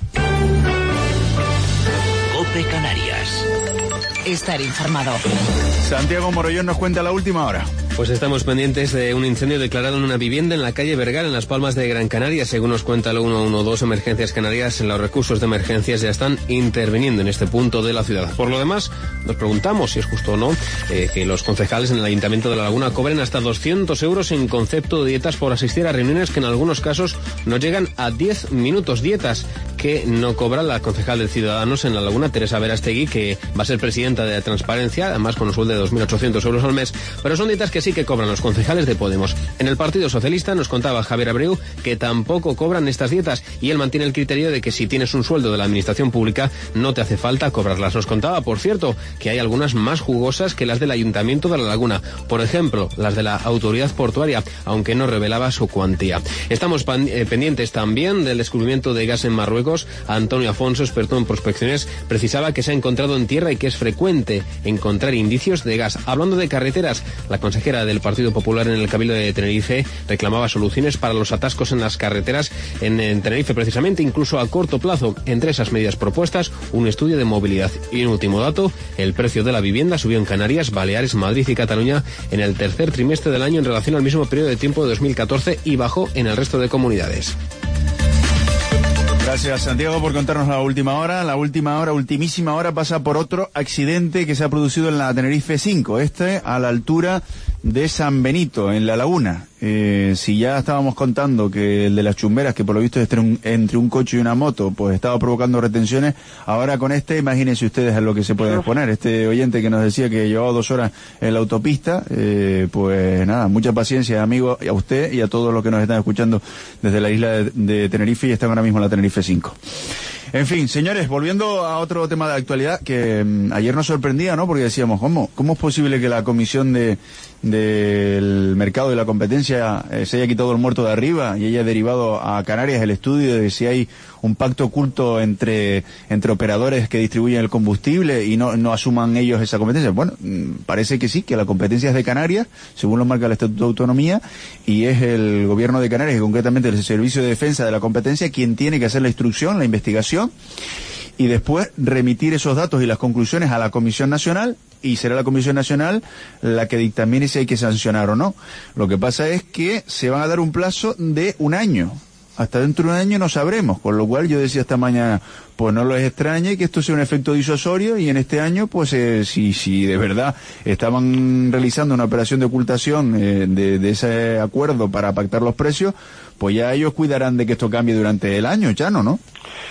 COPE Canarias. Estar informado. Santiago Morollón nos cuenta la última hora. Pues estamos pendientes de un incendio declarado en una vivienda en la calle Vergara, en Las Palmas de Gran Canaria. Según nos cuenta el uno uno dos Emergencias Canarias, los recursos de emergencias ya están interviniendo en este punto de la ciudad. Por lo demás, nos preguntamos si es justo o no eh, que los concejales en el Ayuntamiento de La Laguna cobren hasta doscientos euros en concepto de dietas por asistir a reuniones que en algunos casos no llegan a diez minutos. Dietas que no cobra la concejal de Ciudadanos en La Laguna, Teresa Verastegui, que va a ser presidenta de Transparencia, además con un sueldo de dos mil ochocientos euros al mes, pero son dietas que sí que cobran los concejales de Podemos. En el Partido Socialista nos contaba Javier Abreu que tampoco cobran estas dietas y él mantiene el criterio de que si tienes un sueldo de la administración pública no te hace falta cobrarlas. Nos contaba, por cierto, que hay algunas más jugosas que las del Ayuntamiento de La Laguna, por ejemplo, las de la Autoridad Portuaria, aunque no revelaba su cuantía. Estamos eh, pendientes también del descubrimiento de gas en Marruecos. Antonio Afonso, experto en prospecciones, precisaba que se ha encontrado en tierra y que es frecuente encontrar indicios de gas. Hablando de carreteras, la consejera del Partido Popular en el Cabildo de Tenerife reclamaba soluciones para los atascos en las carreteras en, en Tenerife, precisamente, incluso a corto plazo. Entre esas medidas propuestas, un estudio de movilidad. Y un último dato, el precio de la vivienda subió en Canarias, Baleares, Madrid y Cataluña en el tercer trimestre del año en relación al mismo periodo de tiempo de dos mil catorce y bajó en el resto de comunidades. Gracias, Santiago, por contarnos la última hora. La última hora, ultimísima hora, pasa por otro accidente que se ha producido en la Tenerife cinco. Este a la altura de San Benito, en La Laguna. Eh, si ya estábamos contando que el de las chumberas, que por lo visto es entre un, entre un coche y una moto, pues estaba provocando retenciones, ahora con este, imagínense ustedes a lo que se puede exponer. Este oyente que nos decía que llevaba dos horas en la autopista, eh, pues nada, mucha paciencia, amigo, a usted y a todos los que nos están escuchando desde la isla de, de Tenerife y están ahora mismo en la Tenerife cinco. En fin, señores, volviendo a otro tema de actualidad que um, ayer nos sorprendía, ¿no? Porque decíamos, ¿cómo, cómo es posible que la Comisión de del Mercado y la Competencia eh, se haya quitado el muerto de arriba y haya derivado a Canarias el estudio de si hay un pacto oculto entre entre operadores que distribuyen el combustible y no, no asuman ellos esa competencia? Bueno, parece que sí, que la competencia es de Canarias, según lo marca el Estatuto de Autonomía, y es el Gobierno de Canarias, y concretamente el Servicio de Defensa de la Competencia, quien tiene que hacer la instrucción, la investigación, y después remitir esos datos y las conclusiones a la Comisión Nacional, y será la Comisión Nacional la que dictamine si hay que sancionar o no. Lo que pasa es que se van a dar un plazo de un año. Hasta dentro de un año no sabremos, con lo cual yo decía esta mañana, pues no les extrañe que esto sea un efecto disuasorio y en este año, pues eh, si, si de verdad estaban realizando una operación de ocultación eh, de, de ese acuerdo para pactar los precios, pues ya ellos cuidarán de que esto cambie durante el año, Chano, ¿no?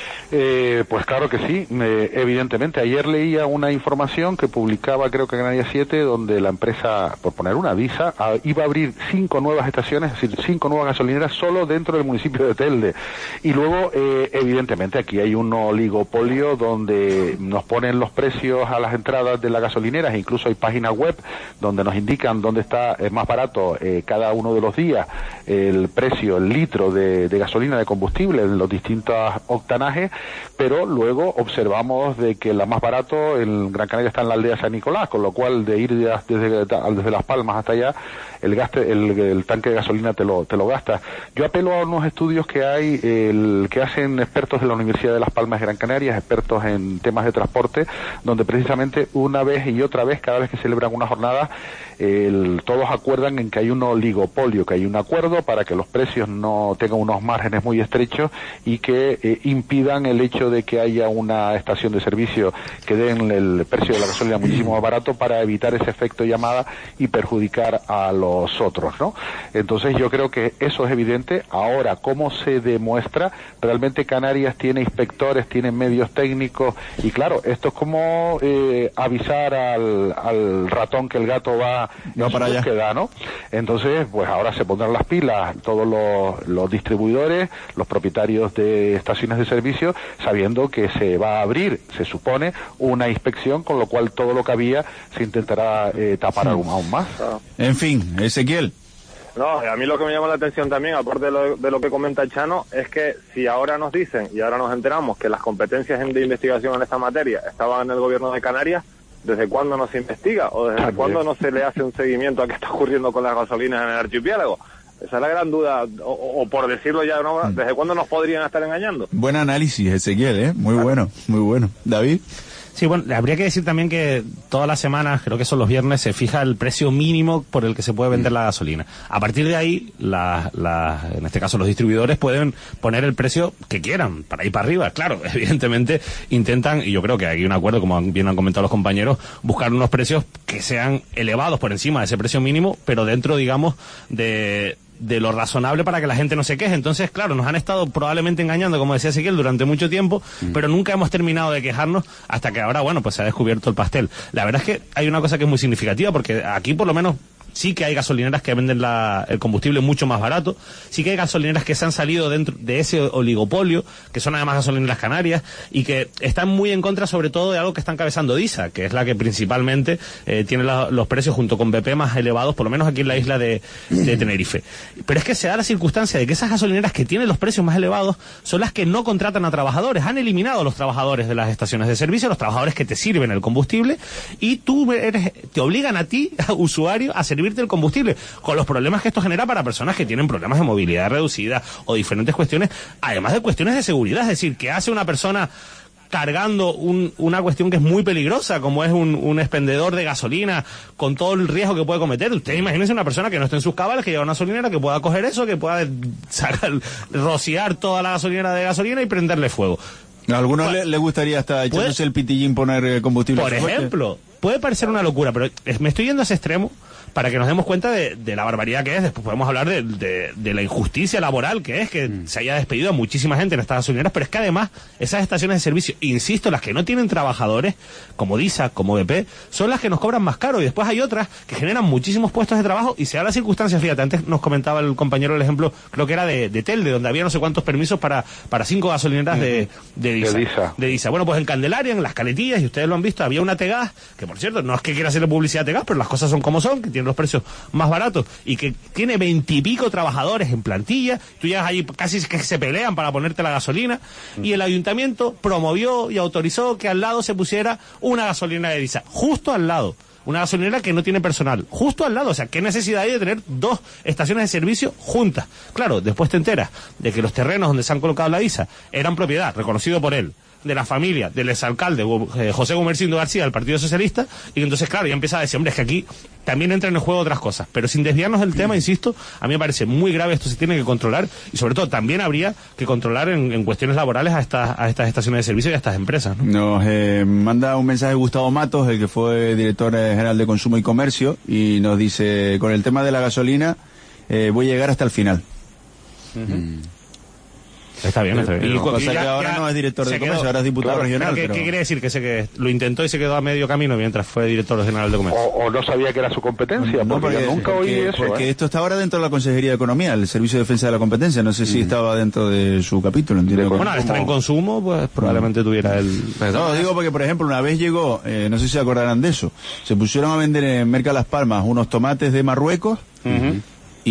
Eh, pues claro que sí, eh, evidentemente. Ayer leía una información que publicaba, creo que Canarias siete, donde la empresa, por poner una visa, a, iba a abrir cinco nuevas estaciones, es decir, cinco nuevas gasolineras solo dentro del municipio de Telde. Y luego, eh, evidentemente, aquí hay un oligopolio donde nos ponen los precios a las entradas de las gasolineras, e incluso hay páginas web donde nos indican dónde está eh, más barato eh, cada uno de los días el precio, el litro de, de gasolina, de combustible en los distintos octanajes. Pero luego observamos de que la más barato en Gran Canaria está en la aldea San Nicolás, con lo cual de ir desde, desde Las Palmas hasta allá, el gaste, el, el tanque de gasolina te lo, te lo gastas. Yo apelo a unos estudios que hay, el, que hacen expertos de la Universidad de Las Palmas de Gran Canaria, expertos en temas de transporte, donde precisamente una vez y otra vez, cada vez que celebran una jornada, el, todos acuerdan en que hay un oligopolio, que hay un acuerdo para que los precios no tengan unos márgenes muy estrechos y que eh, impidan el hecho de que haya una estación de servicio que den el precio de la gasolina muchísimo más barato para evitar ese efecto llamada y perjudicar a los otros, ¿no? Entonces yo creo que eso es evidente. Ahora, ¿cómo se demuestra? Realmente Canarias tiene inspectores, tiene medios técnicos y claro, esto es como eh, avisar al, al ratón que el gato va no en para su allá. búsqueda, ¿no? Entonces, pues ahora se pondrán las pilas todos los, los distribuidores, los propietarios de estaciones de servicio, sabiendo que se va a abrir, se supone, una inspección, con lo cual todo lo que había se intentará eh, tapar sí. aún, aún más. En fin, Ezequiel. No, a mí lo que me llama la atención también, aparte de lo, de lo que comenta el Chano, es que si ahora nos dicen, y ahora nos enteramos, que las competencias de investigación en esta materia estaban en el gobierno de Canarias, ¿desde cuándo no se investiga? ¿O desde cuándo no se le hace un seguimiento a qué está ocurriendo con las gasolinas en el archipiélago? Esa es la gran duda, o, o por decirlo ya, ¿no? ¿Desde cuándo nos podrían estar engañando? Buen análisis, Ezequiel, ¿eh? Muy bueno, muy bueno. David. Sí, bueno, habría que decir también que todas las semanas, creo que son los viernes, se fija el precio mínimo por el que se puede vender la gasolina. A partir de ahí, la, la, en este caso los distribuidores pueden poner el precio que quieran, para ir para arriba. Claro, evidentemente intentan, y yo creo que hay un acuerdo, como bien han comentado los compañeros, buscar unos precios que sean elevados por encima de ese precio mínimo, pero dentro, digamos, de... de lo razonable para que la gente no se queje. Entonces, claro, nos han estado probablemente engañando, como decía Ezequiel, durante mucho tiempo, mm. pero nunca hemos terminado de quejarnos hasta que ahora, bueno, pues se ha descubierto el pastel. La verdad es que hay una cosa que es muy significativa, porque aquí por lo menos sí que hay gasolineras que venden la, el combustible mucho más barato, sí que hay gasolineras que se han salido dentro de ese oligopolio, que son además gasolineras canarias, y que están muy en contra sobre todo de algo que está encabezando DISA, que es la que principalmente eh, tiene la, los precios junto con B P más elevados, por lo menos aquí en la isla de, de Tenerife. Pero es que se da la circunstancia de que esas gasolineras que tienen los precios más elevados son las que no contratan a trabajadores, han eliminado a los trabajadores de las estaciones de servicio, los trabajadores que te sirven el combustible, y tú eres, te obligan a ti, usuario, a servir el combustible, con los problemas que esto genera para personas que tienen problemas de movilidad reducida o diferentes cuestiones, además de cuestiones de seguridad. Es decir, ¿qué hace una persona cargando un, una cuestión que es muy peligrosa, como es un, un expendedor de gasolina, con todo el riesgo que puede cometer? Usted imagínese una persona que no esté en sus cabales, que lleva una gasolinera, que pueda coger eso, que pueda sacar, rociar toda la gasolinera de gasolina y prenderle fuego. A algunos pues, le, le gustaría hasta echándose el pitillín poner combustible. Por ejemplo, puede parecer una locura, pero me estoy yendo a ese extremo para que nos demos cuenta de, de la barbaridad que es. Después podemos hablar de, de, de la injusticia laboral que es que mm. se haya despedido a muchísima gente en estas gasolineras, pero es que además esas estaciones de servicio, insisto, las que no tienen trabajadores, como DISA, como B P, son las que nos cobran más caro, y después hay otras que generan muchísimos puestos de trabajo y se da la circunstancia, fíjate, antes nos comentaba el compañero el ejemplo, creo que era de, de Telde, donde había no sé cuántos permisos para, para cinco gasolineras de, de, DISA, de DISA. De DISA. Bueno, pues en Candelaria, en las Caletillas, y ustedes lo han visto, había una Tegas, que por cierto, no es que quiera hacerle publicidad a Tegas, pero las cosas son como son, que tiene los precios más baratos y que tiene veintipico trabajadores en plantilla. Tú llegas allí, casi que se pelean para ponerte la gasolina, mm. y el ayuntamiento promovió y autorizó que al lado se pusiera una gasolina de DISA, justo al lado. Una gasolinera que no tiene personal, justo al lado. O sea, ¿qué necesidad hay de tener dos estaciones de servicio juntas? Claro, después te enteras de que los terrenos donde se han colocado la DISA eran propiedad, reconocido por él, de la familia del exalcalde eh, José Gumersindo García del Partido Socialista, y entonces claro, ya empieza a decir, hombre, es que aquí también entran en juego otras cosas, pero sin desviarnos del tema, insisto, a mí me parece muy grave, esto se tiene que controlar, y sobre todo también habría que controlar en, en cuestiones laborales a estas, a estas estaciones de servicio y a estas empresas, ¿no? Nos eh, manda un mensaje Gustavo Matos, el que fue director general de Consumo y Comercio, y nos dice, con el tema de la gasolina eh, voy a llegar hasta el final. Uh-huh. Mm. Está bien, está bien. Y pasa ya, que ahora ya no es director de comercio, ahora es diputado claro, regional. ¿Qué, pero... ¿Qué quiere decir? Que se que lo intentó y se quedó a medio camino mientras fue director general de comercio. O, o no sabía que era su competencia, no, porque, porque yo nunca porque, oí eso. Porque ¿eh? esto está ahora dentro de la Consejería de Economía, el Servicio de Defensa de la Competencia. No sé si mm. estaba dentro de su capítulo. Entiendo. Bueno, al estar en consumo, pues probablemente mm. tuviera el... No, digo porque, por ejemplo, una vez llegó, eh, no sé si se acordarán de eso, se pusieron a vender en Merca Las Palmas unos tomates de Marruecos. Uh-huh.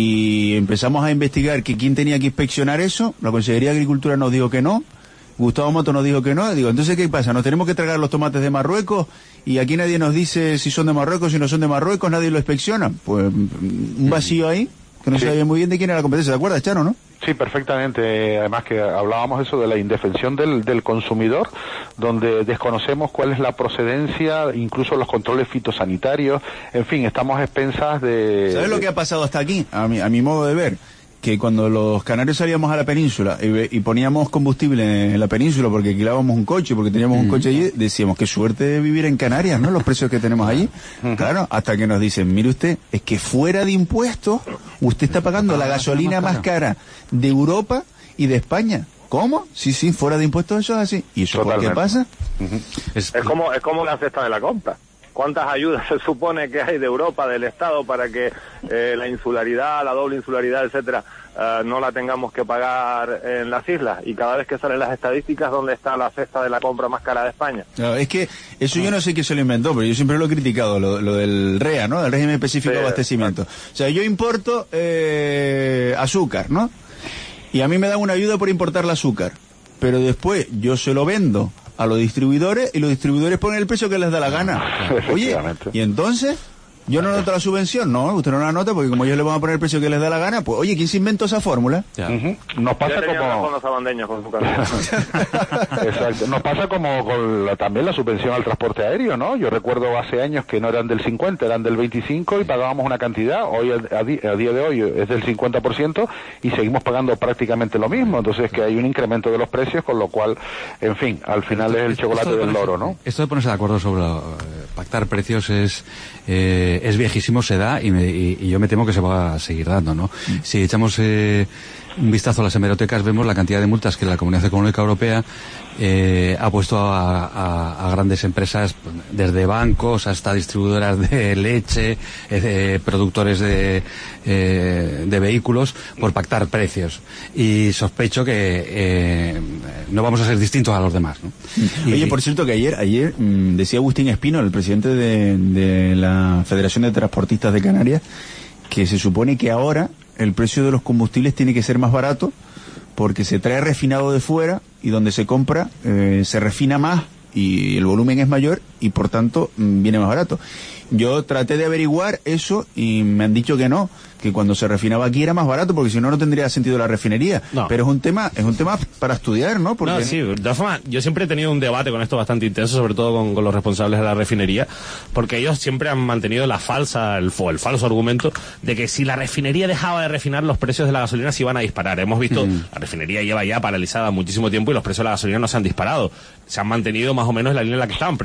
Y empezamos a investigar que quién tenía que inspeccionar eso. La Consejería de Agricultura nos dijo que no. Gustavo Moto nos dijo que no. Digo, entonces, ¿qué pasa? ¿Nos tenemos que tragar los tomates de Marruecos? Y aquí nadie nos dice si son de Marruecos, si no son de Marruecos, nadie lo inspecciona. Pues un vacío ahí, que no sí. sabía muy bien de quién era la competencia. ¿Te acuerdas, Charo, no? Sí, perfectamente. Además que hablábamos eso de la indefensión del, del consumidor, donde desconocemos cuál es la procedencia, incluso los controles fitosanitarios. En fin, estamos a expensas de... ¿Sabes lo que ha pasado hasta aquí? A mi, a mi modo de ver, que cuando los canarios salíamos a la península y, y poníamos combustible en la península porque alquilábamos un coche, porque teníamos mm. un coche allí, decíamos, qué suerte de vivir en Canarias, ¿no? Los precios que tenemos allí. Mm. Claro, hasta que nos dicen, mire usted, es que fuera de impuestos, usted está pagando la gasolina más cara de Europa y de España. ¿Cómo? Sí, sí, fuera de impuestos eso es así. ¿Y eso por qué pasa? Uh-huh. Es, es como es como la cesta de la compra. ¿Cuántas ayudas se supone que hay de Europa, del Estado, para que eh, la insularidad, la doble insularidad, etcétera, uh, no la tengamos que pagar en las islas? Y cada vez que salen las estadísticas, ¿dónde está la cesta de la compra más cara de España? No, es que eso yo no sé quién se lo inventó, pero yo siempre lo he criticado, lo, lo del R E A, ¿no? El régimen específico sí, de abastecimiento. Exacto. O sea, yo importo eh, azúcar, ¿no? Y a mí me dan una ayuda por importar el azúcar, pero después yo se lo vendo a los distribuidores y los distribuidores ponen el precio que les da la gana. Oye, ¿y entonces? ¿Yo no noto la subvención? No, usted no la nota porque como ellos le van a poner el precio que les da la gana, pues oye, ¿quién se inventó esa fórmula? Uh-huh. Nos pasa como... los abandeños con su Exacto. Nos pasa como con la, también la subvención al transporte aéreo, ¿no? Yo recuerdo hace años que no eran del cincuenta, eran del veinticinco y pagábamos una cantidad. Hoy, a, di, a día de hoy, es del cincuenta por ciento y seguimos pagando prácticamente lo mismo. Entonces, que hay un incremento de los precios, con lo cual, en fin, al final es el chocolate del loro, ¿no? Esto de ponerse de acuerdo sobre uh, pactar precios es... Eh, es viejísimo, se da y, me, y, y yo me temo que se va a seguir dando, ¿no? Mm. Si echamos eh, un vistazo a las hemerotecas, vemos la cantidad de multas que la Comunidad Económica Europea eh, ha puesto a, a, a grandes empresas, desde bancos hasta distribuidoras de leche, eh, productores de, eh, de vehículos, por pactar precios. Y sospecho que eh, no vamos a ser distintos a los demás, ¿no? Mm. Oye, y, por cierto, que ayer ayer mmm, decía Agustín Espino, el presidente de, de la Federación de Transportistas de Canarias, que se supone que ahora el precio de los combustibles tiene que ser más barato porque se trae refinado de fuera y donde se compra eh, se refina más y el volumen es mayor y por tanto mmm, viene más barato. Yo traté de averiguar eso y me han dicho que no, que cuando se refinaba aquí era más barato porque si no no tendría sentido la refinería. No. Pero es un tema es un tema para estudiar, ¿no? Porque... No, sí, de todas formas, yo siempre he tenido un debate con esto bastante intenso, sobre todo con, con los responsables de la refinería, porque ellos siempre han mantenido la falsa, el, el falso argumento de que si la refinería dejaba de refinar, los precios de la gasolina se iban a disparar. Hemos visto, mm. la refinería lleva ya paralizada muchísimo tiempo y los precios de la gasolina no se han disparado. Se han mantenido más o menos en la línea en la que estaban, pero es que sobre todo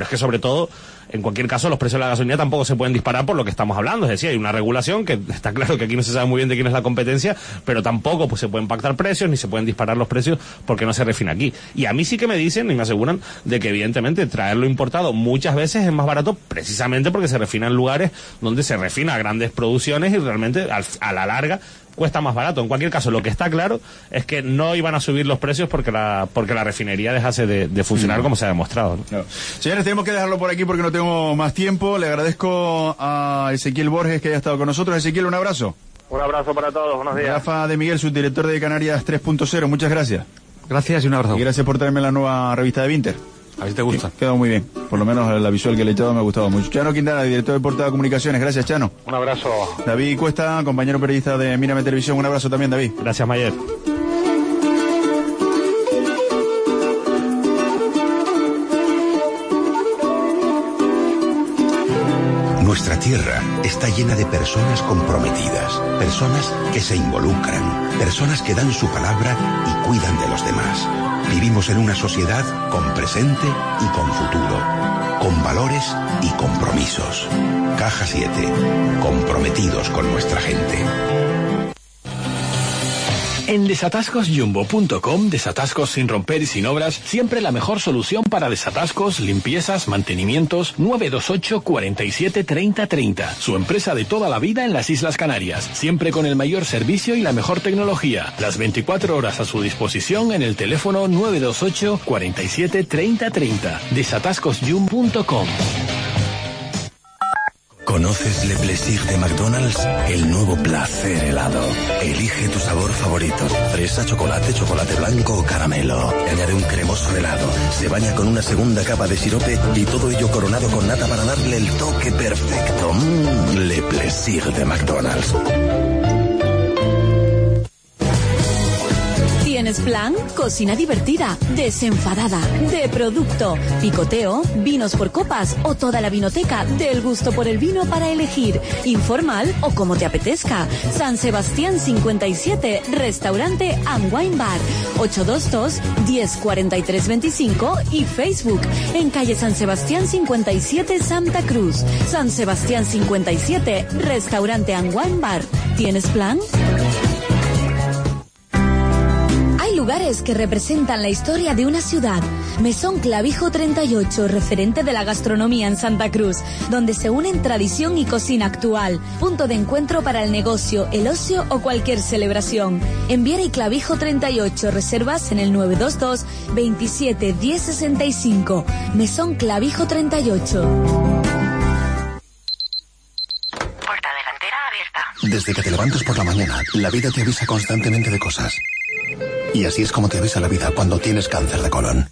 todo, en cualquier caso, los precios de la gasolina tampoco se pueden disparar por lo que estamos hablando. Es decir, hay una regulación que está claro que aquí no se sabe muy bien de quién es la competencia, pero tampoco pues se pueden pactar precios ni se pueden disparar los precios porque no se refina aquí. Y a mí sí que me dicen y me aseguran de que evidentemente traerlo importado muchas veces es más barato precisamente porque se refina en lugares donde se refina a grandes producciones y realmente al, a la larga cuesta más barato. En cualquier caso, lo que está claro es que no iban a subir los precios porque la porque la refinería dejase de, de funcionar, mm. como se ha demostrado, ¿no? No. Señores, tenemos que dejarlo por aquí porque no tengo más tiempo. Le agradezco a Ezequiel Borges que haya estado con nosotros. Ezequiel, un abrazo. Un abrazo para todos, buenos días. Rafa de Miguel, subdirector de Canarias tres punto cero, muchas gracias. Gracias y un abrazo. Y gracias por traerme la nueva revista de Vinter. A ver si te gusta. Quedó muy bien. Por lo menos la visual que le he echado me ha gustado mucho. Chano Quintana, director de Portada de Comunicaciones. Gracias, Chano. Un abrazo. David Cuesta, compañero periodista de Mírame Televisión. Un abrazo también, David. Gracias, Mayer. Nuestra tierra está llena de personas comprometidas, personas que se involucran, personas que dan su palabra y cuidan de los demás. Vivimos en una sociedad con presente y con futuro, con valores y compromisos. Caja siete, comprometidos con nuestra gente. En desatascos jumbo punto com, desatascos sin romper y sin obras, siempre la mejor solución para desatascos, limpiezas, mantenimientos. Nueve dos ocho, cuarenta y siete, treinta, treinta. Su empresa de toda la vida en las Islas Canarias, siempre con el mayor servicio y la mejor tecnología. Las veinticuatro horas a su disposición en el teléfono nueve dos ocho, cuarenta y siete, treinta, treinta. desatascos jumbo punto com. ¿Conoces Le Plaisir de McDonald's? El nuevo placer helado. Elige tu sabor favorito. Fresa, chocolate, chocolate blanco o caramelo. Añade un cremoso helado. Se baña con una segunda capa de sirope y todo ello coronado con nata para darle el toque perfecto. Mmm, Le Plaisir de McDonald's. ¿Tienes plan? Cocina divertida, desenfadada, de producto, picoteo, vinos por copas o toda la vinoteca del gusto por el vino para elegir, informal o como te apetezca. San Sebastián cincuenta y siete, restaurante and wine bar, ocho dos dos, diez, cuarenta y tres, veinticinco y Facebook en calle San Sebastián cincuenta y siete, Santa Cruz. San Sebastián cincuenta y siete, restaurante and wine bar. ¿Tienes plan? Lugares que representan la historia de una ciudad. Mesón Clavijo treinta y ocho, referente de la gastronomía en Santa Cruz, donde se unen tradición y cocina actual. Punto de encuentro para el negocio, el ocio o cualquier celebración. En Viera y Clavijo treinta y ocho, reservas en el nueve dos dos, veintisiete, diez, sesenta y cinco. Mesón Clavijo treinta y ocho. Puerta delantera abierta. Desde que te levantas por la mañana, la vida te avisa constantemente de cosas. Y así es como te avisa la vida cuando tienes cáncer de colon.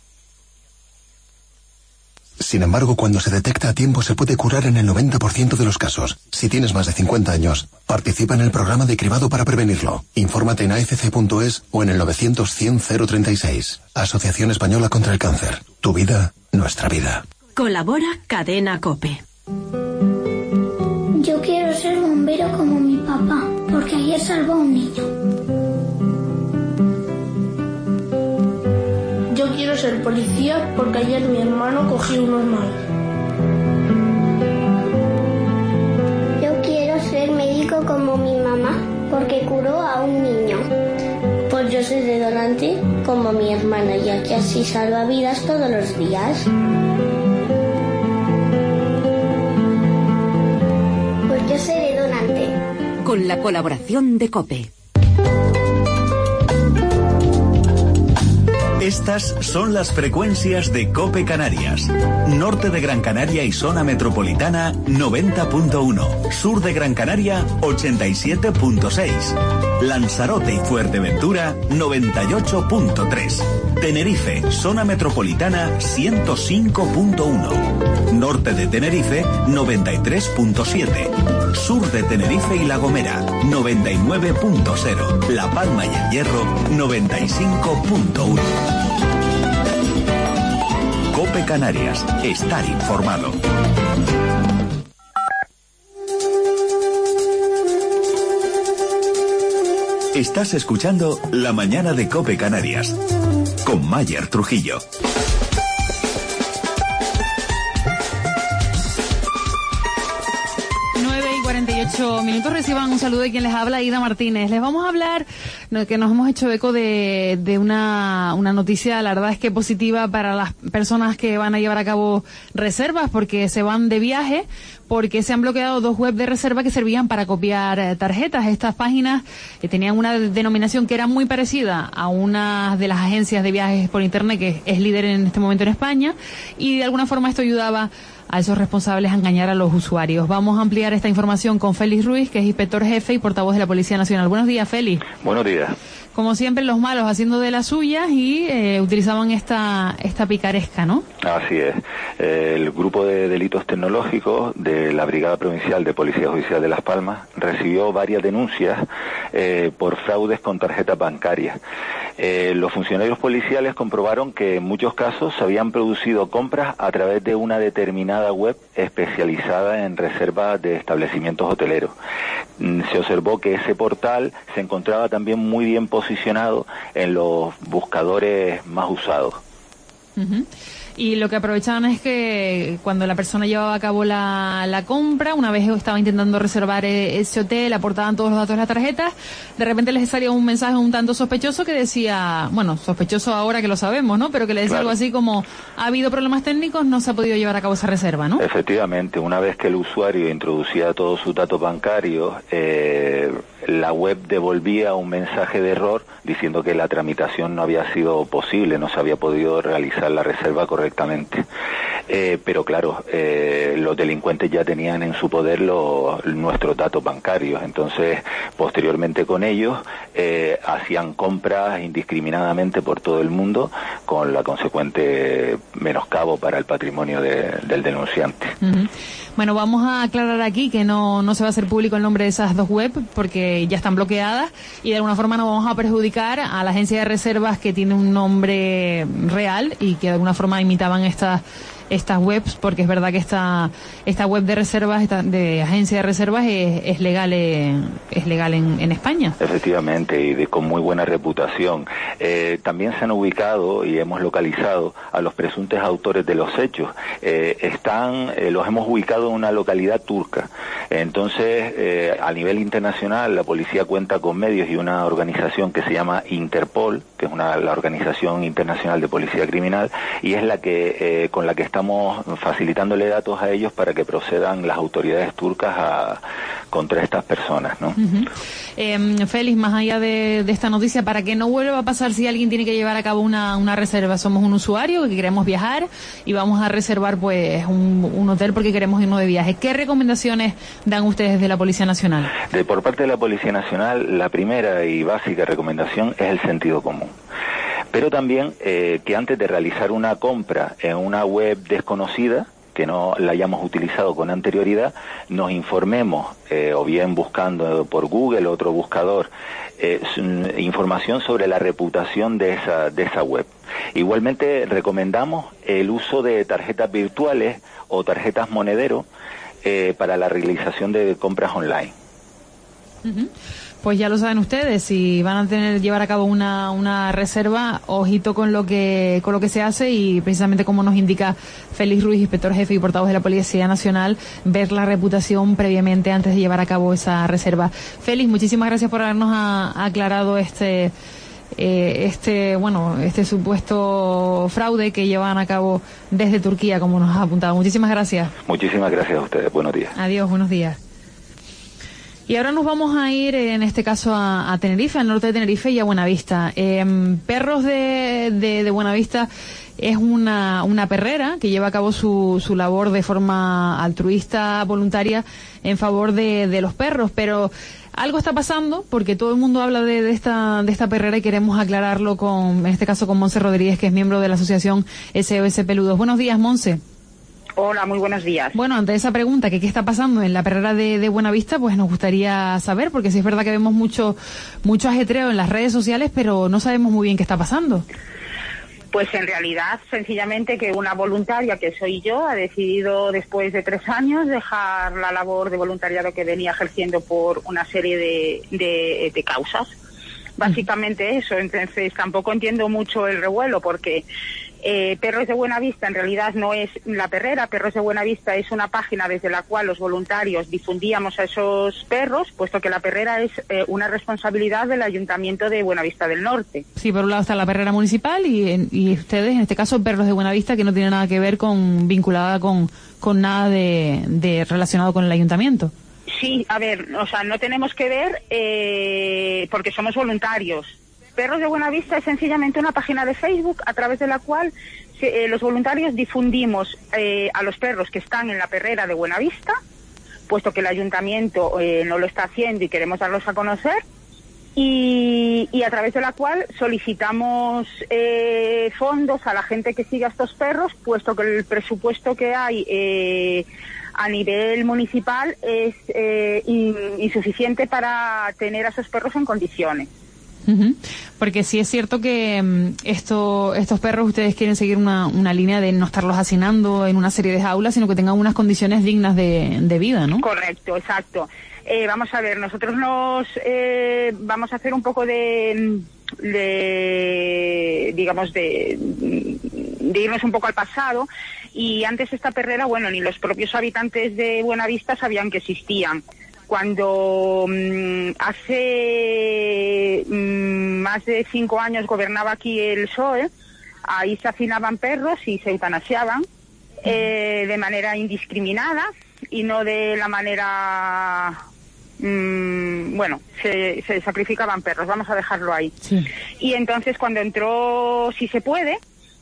Sin embargo, cuando se detecta a tiempo se puede curar en el noventa por ciento de los casos. Si tienes más de cincuenta años, participa en el programa de cribado para prevenirlo. Infórmate en a f c punto es o en el novecientos, cien, cero treinta y seis. Asociación Española contra el Cáncer. Tu vida, nuestra vida. Colabora Cadena COPE. Yo quiero ser bombero como mi papá, porque ayer salvó a un niño. Yo quiero ser policía porque ayer mi hermano cogió unos malos. Yo quiero ser médico como mi mamá porque curó a un niño. Pues yo soy de donante como mi hermana, ya que así salva vidas todos los días. Pues yo seré donante. Con la colaboración de COPE. Estas son las frecuencias de COPE Canarias. Norte de Gran Canaria y zona metropolitana noventa punto uno. Sur de Gran Canaria ochenta y siete punto seis. Lanzarote y Fuerteventura noventa y ocho punto tres. Tenerife, zona metropolitana ciento cinco punto uno. Norte de Tenerife noventa y tres punto siete. Sur de Tenerife y La Gomera noventa y nueve punto cero. La Palma y El Hierro noventa y cinco punto uno. COPE Canarias, estar informado. Estás escuchando La Mañana de COPE Canarias con Mayer Trujillo. ocho minutos. Reciban un saludo de quien les habla, Ida Martínez. Les vamos a hablar, no, que nos hemos hecho eco de, de una, una noticia, la verdad es que positiva para las personas que van a llevar a cabo reservas, porque se van de viaje, porque se han bloqueado dos webs de reserva que servían para copiar eh, tarjetas. Estas páginas eh, tenían una denominación que era muy parecida a una de las agencias de viajes por internet que es líder en este momento en España, y de alguna forma esto ayudaba a esos responsables a engañar a los usuarios. Vamos a ampliar esta información con Félix Ruiz, que es inspector jefe y portavoz de la Policía Nacional. Buenos días, Félix. Buenos días. Como siempre, los malos haciendo de las suyas y eh, utilizaban esta esta picaresca, ¿no? Así es. Eh, el grupo de delitos tecnológicos de la Brigada Provincial de Policía Judicial de Las Palmas recibió varias denuncias eh, por fraudes con tarjetas bancarias. Eh, los funcionarios policiales comprobaron que en muchos casos se habían producido compras a través de una determinada web especializada en reservas de establecimientos hoteleros. Mm, se observó que ese portal se encontraba también muy bien posicionado en los buscadores más usados. Uh-huh. Y lo que aprovechaban es que cuando la persona llevaba a cabo la, la compra, una vez estaba intentando reservar ese hotel, aportaban todos los datos de las tarjetas, de repente les salía un mensaje un tanto sospechoso que decía, bueno, sospechoso ahora que lo sabemos, ¿no? Pero que le decía claro, algo así como, ha habido problemas técnicos, no se ha podido llevar a cabo esa reserva, ¿no? Efectivamente, una vez que el usuario introducía todos sus datos bancarios, eh, la web devolvía un mensaje de error diciendo que la tramitación no había sido posible, no se había podido realizar la reserva correctamente. Eh, pero claro, eh, los delincuentes ya tenían en su poder los, nuestros datos bancarios, entonces posteriormente con ellos eh, hacían compras indiscriminadamente por todo el mundo, con la consecuente menoscabo para el patrimonio de, del denunciante. Uh-huh. Bueno, vamos a aclarar aquí que no, no se va a hacer público el nombre de esas dos webs porque ya están bloqueadas y de alguna forma no vamos a perjudicar a la agencia de reservas que tiene un nombre real y que de alguna forma imitaban estas estas webs, porque es verdad que esta esta web de reservas, esta, de agencia de reservas es, es legal en, es legal en, en España. Efectivamente, y de, con muy buena reputación. Eh, también se han ubicado y hemos localizado a los presuntos autores de los hechos. Eh, están, eh, los hemos ubicado en una localidad turca. Entonces, eh, a nivel internacional, la policía cuenta con medios y una organización que se llama Interpol, que es una la Organización Internacional de Policía Criminal, y es la que eh, con la que estamos facilitándole datos a ellos para que procedan las autoridades turcas a, contra estas personas, ¿no? Uh-huh. Eh, Félix, más allá de, de esta noticia, para que no vuelva a pasar si alguien tiene que llevar a cabo una, una reserva, somos un usuario que queremos viajar y vamos a reservar pues un, un hotel porque queremos irnos de viaje. ¿Qué recomendaciones dan ustedes de la Policía Nacional? De, por parte de la Policía Nacional, la primera y básica recomendación es el sentido común. Pero también eh, que antes de realizar una compra en una web desconocida, que no la hayamos utilizado con anterioridad, nos informemos, eh, o bien buscando por Google o otro buscador, eh, información sobre la reputación de esa, de esa web. Igualmente recomendamos el uso de tarjetas virtuales o tarjetas monedero eh, para la realización de compras online. Uh-huh. Pues ya lo saben ustedes, si van a tener llevar a cabo una una reserva, ojito con lo que con lo que se hace y precisamente como nos indica Félix Ruiz, inspector jefe y portavoz de la Policía Nacional, ver la reputación previamente antes de llevar a cabo esa reserva. Félix, muchísimas gracias por habernos a, aclarado este eh, este bueno este supuesto fraude que llevan a cabo desde Turquía, como nos ha apuntado. Muchísimas gracias. Muchísimas gracias a ustedes. Buenos días. Adiós, buenos días. Y ahora nos vamos a ir, en este caso, a, a Tenerife, al norte de Tenerife y a Buenavista. Eh, Perros de, de, de Buenavista es una, una perrera que lleva a cabo su, su labor de forma altruista, voluntaria, en favor de, de los perros, pero algo está pasando porque todo el mundo habla de, de esta de esta perrera y queremos aclararlo con, en este caso, con Monse Rodríguez, que es miembro de la asociación S O S Peludos. Buenos días, Monse. Hola, muy buenos días. Bueno, ante esa pregunta, que qué está pasando en la perrera de, de Buenavista, pues nos gustaría saber, porque sí es verdad que vemos mucho mucho ajetreo en las redes sociales, pero no sabemos muy bien qué está pasando. Pues en realidad, sencillamente que una voluntaria, que soy yo, ha decidido después de tres años dejar la labor de voluntariado que venía ejerciendo por una serie de, de, de causas. Básicamente eso, entonces tampoco entiendo mucho el revuelo, porque Eh, Perros de Buenavista en realidad no es la perrera. Perros de Buenavista es una página desde la cual los voluntarios difundíamos a esos perros, puesto que la perrera es eh, una responsabilidad del Ayuntamiento de Buenavista del Norte. Sí, por un lado está la perrera municipal y, y ustedes, en este caso, Perros de Buenavista, que no tiene nada que ver con, vinculada con, con nada de, de relacionado con el Ayuntamiento. Sí, a ver, o sea, no tenemos que ver eh, porque somos voluntarios. Perros de Buenavista es sencillamente una página de Facebook a través de la cual se, eh, los voluntarios difundimos eh, a los perros que están en la perrera de Buenavista, puesto que el ayuntamiento eh, no lo está haciendo y queremos darlos a conocer, y, y a través de la cual solicitamos eh, fondos a la gente que siga a estos perros, puesto que el presupuesto que hay eh, a nivel municipal es eh, in, insuficiente para tener a esos perros en condiciones. Uh-huh. Porque sí es cierto que um, esto, estos perros ustedes quieren seguir una, una línea de no estarlos hacinando en una serie de jaulas, sino que tengan unas condiciones dignas de, de vida, ¿no? Correcto, exacto. Eh, vamos a ver, nosotros nos eh, vamos a hacer un poco de, de digamos, de, de irnos un poco al pasado. Y antes esta perrera, bueno, ni los propios habitantes de Buenavista sabían que existían. Cuando mmm, hace mmm, más de cinco años gobernaba aquí el P S O E, ahí se hacinaban perros y se eutanasiaban eh, de manera indiscriminada y no de la manera... Mmm, bueno, se, se sacrificaban perros, vamos a dejarlo ahí. Sí. Y entonces cuando entró Si se puede...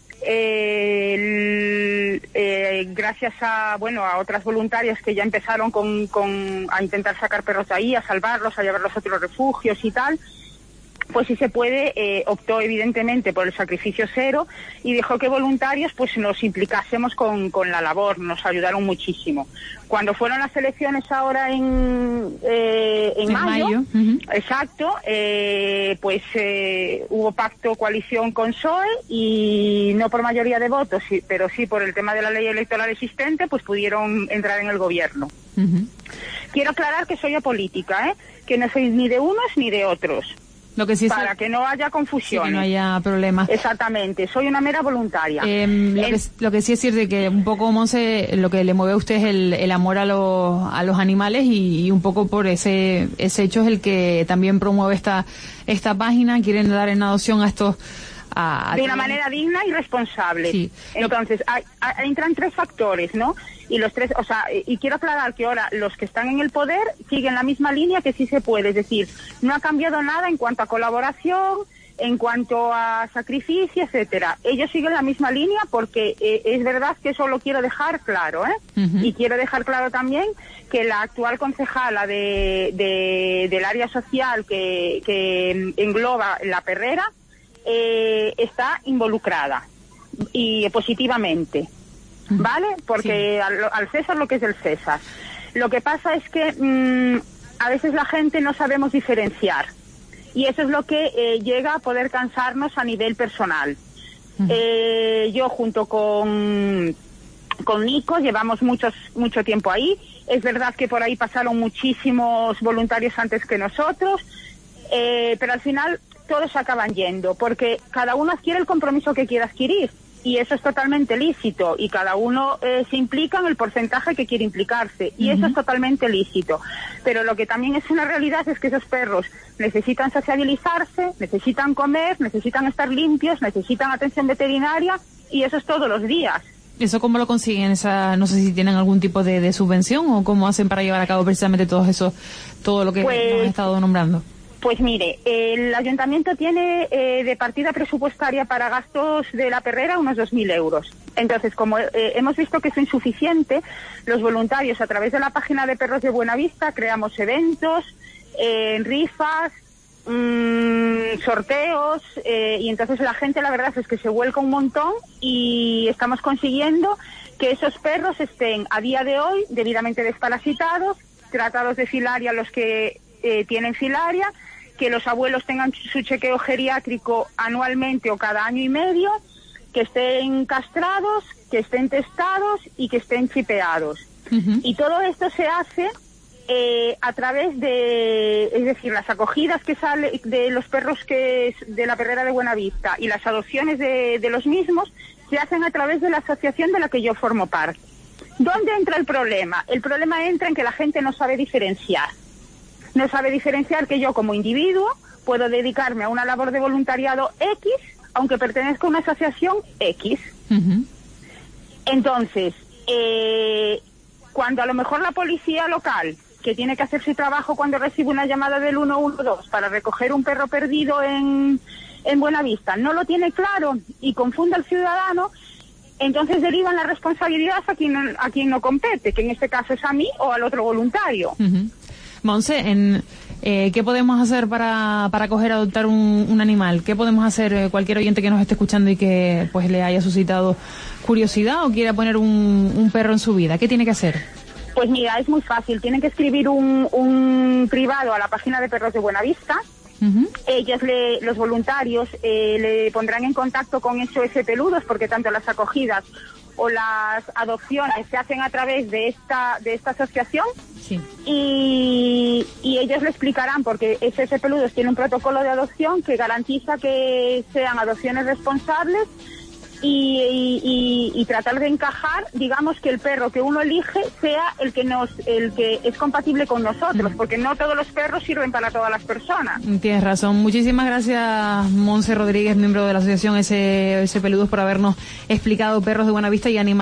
Eh, el, eh, gracias a bueno a otras voluntarias que ya empezaron con, con a intentar sacar perros de ahí, a salvarlos, a llevarlos a otros refugios y tal, pues Si se puede eh, optó evidentemente por el sacrificio cero y dejó que voluntarios pues nos implicásemos con, con la labor, nos ayudaron muchísimo. Cuando fueron las elecciones ahora en eh, en, en mayo, mayo. Uh-huh. Exacto, eh, pues eh, hubo pacto coalición con P S O E y no por mayoría de votos, sí, pero sí por el tema de la ley electoral existente, pues pudieron entrar en el gobierno. Uh-huh. Quiero aclarar que soy apolítica, ¿eh? Que no soy ni de unos ni de otros. Lo que sí es para que no haya confusión, sí, que no haya problemas. Exactamente, soy una mera voluntaria. Eh, lo, el... que, lo que sí es cierto es que un poco, Monse, lo que le mueve a usted es el, el amor a los, a los animales y, y un poco por ese, ese hecho es el que también promueve esta, esta página. Quieren dar en adopción a estos... A, a de una manera digna y responsable. Sí. Entonces, hay, hay, entran tres factores, ¿no? Y los tres, o sea, y quiero aclarar que ahora los que están en el poder siguen la misma línea que Sí se puede, es decir, no ha cambiado nada en cuanto a colaboración, en cuanto a sacrificio, etcétera. Ellos siguen la misma línea porque eh, es verdad que eso lo quiero dejar claro, ¿eh? Uh-huh. Y quiero dejar claro también que la actual concejala de, de del área social que, que engloba la perrera eh, está involucrada y positivamente. ¿Vale? Porque sí. al, al César lo que es del César. Lo que pasa es que mmm, a veces la gente no sabemos diferenciar y eso es lo que eh, llega a poder cansarnos a nivel personal. Uh-huh. Eh, yo junto con con Nico llevamos muchos mucho tiempo ahí. Es verdad que por ahí pasaron muchísimos voluntarios antes que nosotros, eh, pero al final todos acaban yendo porque cada uno adquiere el compromiso que quiera adquirir. Y eso es totalmente lícito y cada uno eh, se implica en el porcentaje que quiere implicarse y uh-huh. eso es totalmente lícito. Pero lo que también es una realidad es que esos perros necesitan sociabilizarse, necesitan comer, necesitan estar limpios, necesitan atención veterinaria y eso es todos los días. ¿Eso cómo lo consiguen? Esa, no sé si tienen algún tipo de, de subvención o cómo hacen para llevar a cabo precisamente todo eso, todo lo que pues... nos han estado nombrando. Pues mire, el ayuntamiento tiene eh, de partida presupuestaria para gastos de la perrera unos dos mil euros. Entonces, como eh, hemos visto que es insuficiente, los voluntarios a través de la página de Perros de Buenavista creamos eventos, eh, rifas, mmm, sorteos eh, y entonces la gente la verdad es que se vuelca un montón y estamos consiguiendo que esos perros estén a día de hoy debidamente desparasitados, tratados de filaria los que eh, tienen filaria, que los abuelos tengan su chequeo geriátrico anualmente o cada año y medio, que estén castrados, que estén testados y que estén chipeados. Uh-huh. Y todo esto se hace eh, a través de, es decir, las acogidas que sale de los perros que es de la perrera de Buenavista y las adopciones de, de los mismos se hacen a través de la asociación de la que yo formo parte. ¿Dónde entra el problema? El problema entra en que la gente no sabe diferenciar. No sabe diferenciar que yo como individuo puedo dedicarme a una labor de voluntariado X, aunque pertenezca a una asociación X. Uh-huh. Entonces, eh, cuando a lo mejor la policía local, que tiene que hacer su trabajo cuando recibe una llamada del uno uno dos para recoger un perro perdido en, en Buenavista, no lo tiene claro y confunde al ciudadano, entonces derivan la responsabilidad a quien, a quien no compete, que en este caso es a mí o al otro voluntario. Uh-huh. Monse, en, eh, ¿qué podemos hacer para, para coger, adoptar un, un animal? ¿Qué podemos hacer eh, cualquier oyente que nos esté escuchando y que pues le haya suscitado curiosidad o quiera poner un, un perro en su vida? ¿Qué tiene que hacer? Pues mira, es muy fácil. Tienen que escribir un, un privado a la página de Perros de Buenavista. Uh-huh. Ellos, le, los voluntarios, eh, le pondrán en contacto con S O S Peludos, porque tanto las acogidas o las adopciones se hacen a través de esta de esta asociación. Sí. Y, y ellos le explicarán, porque S O S Peludos tiene un protocolo de adopción que garantiza que sean adopciones responsables y, y, y, y tratar de encajar, digamos, que el perro que uno elige sea el que nos el que es compatible con nosotros, mm. porque no todos los perros sirven para todas las personas. Tienes razón. Muchísimas gracias, Monse Rodríguez, miembro de la asociación S O S Peludos, por habernos explicado Perros de Buenavista y animales.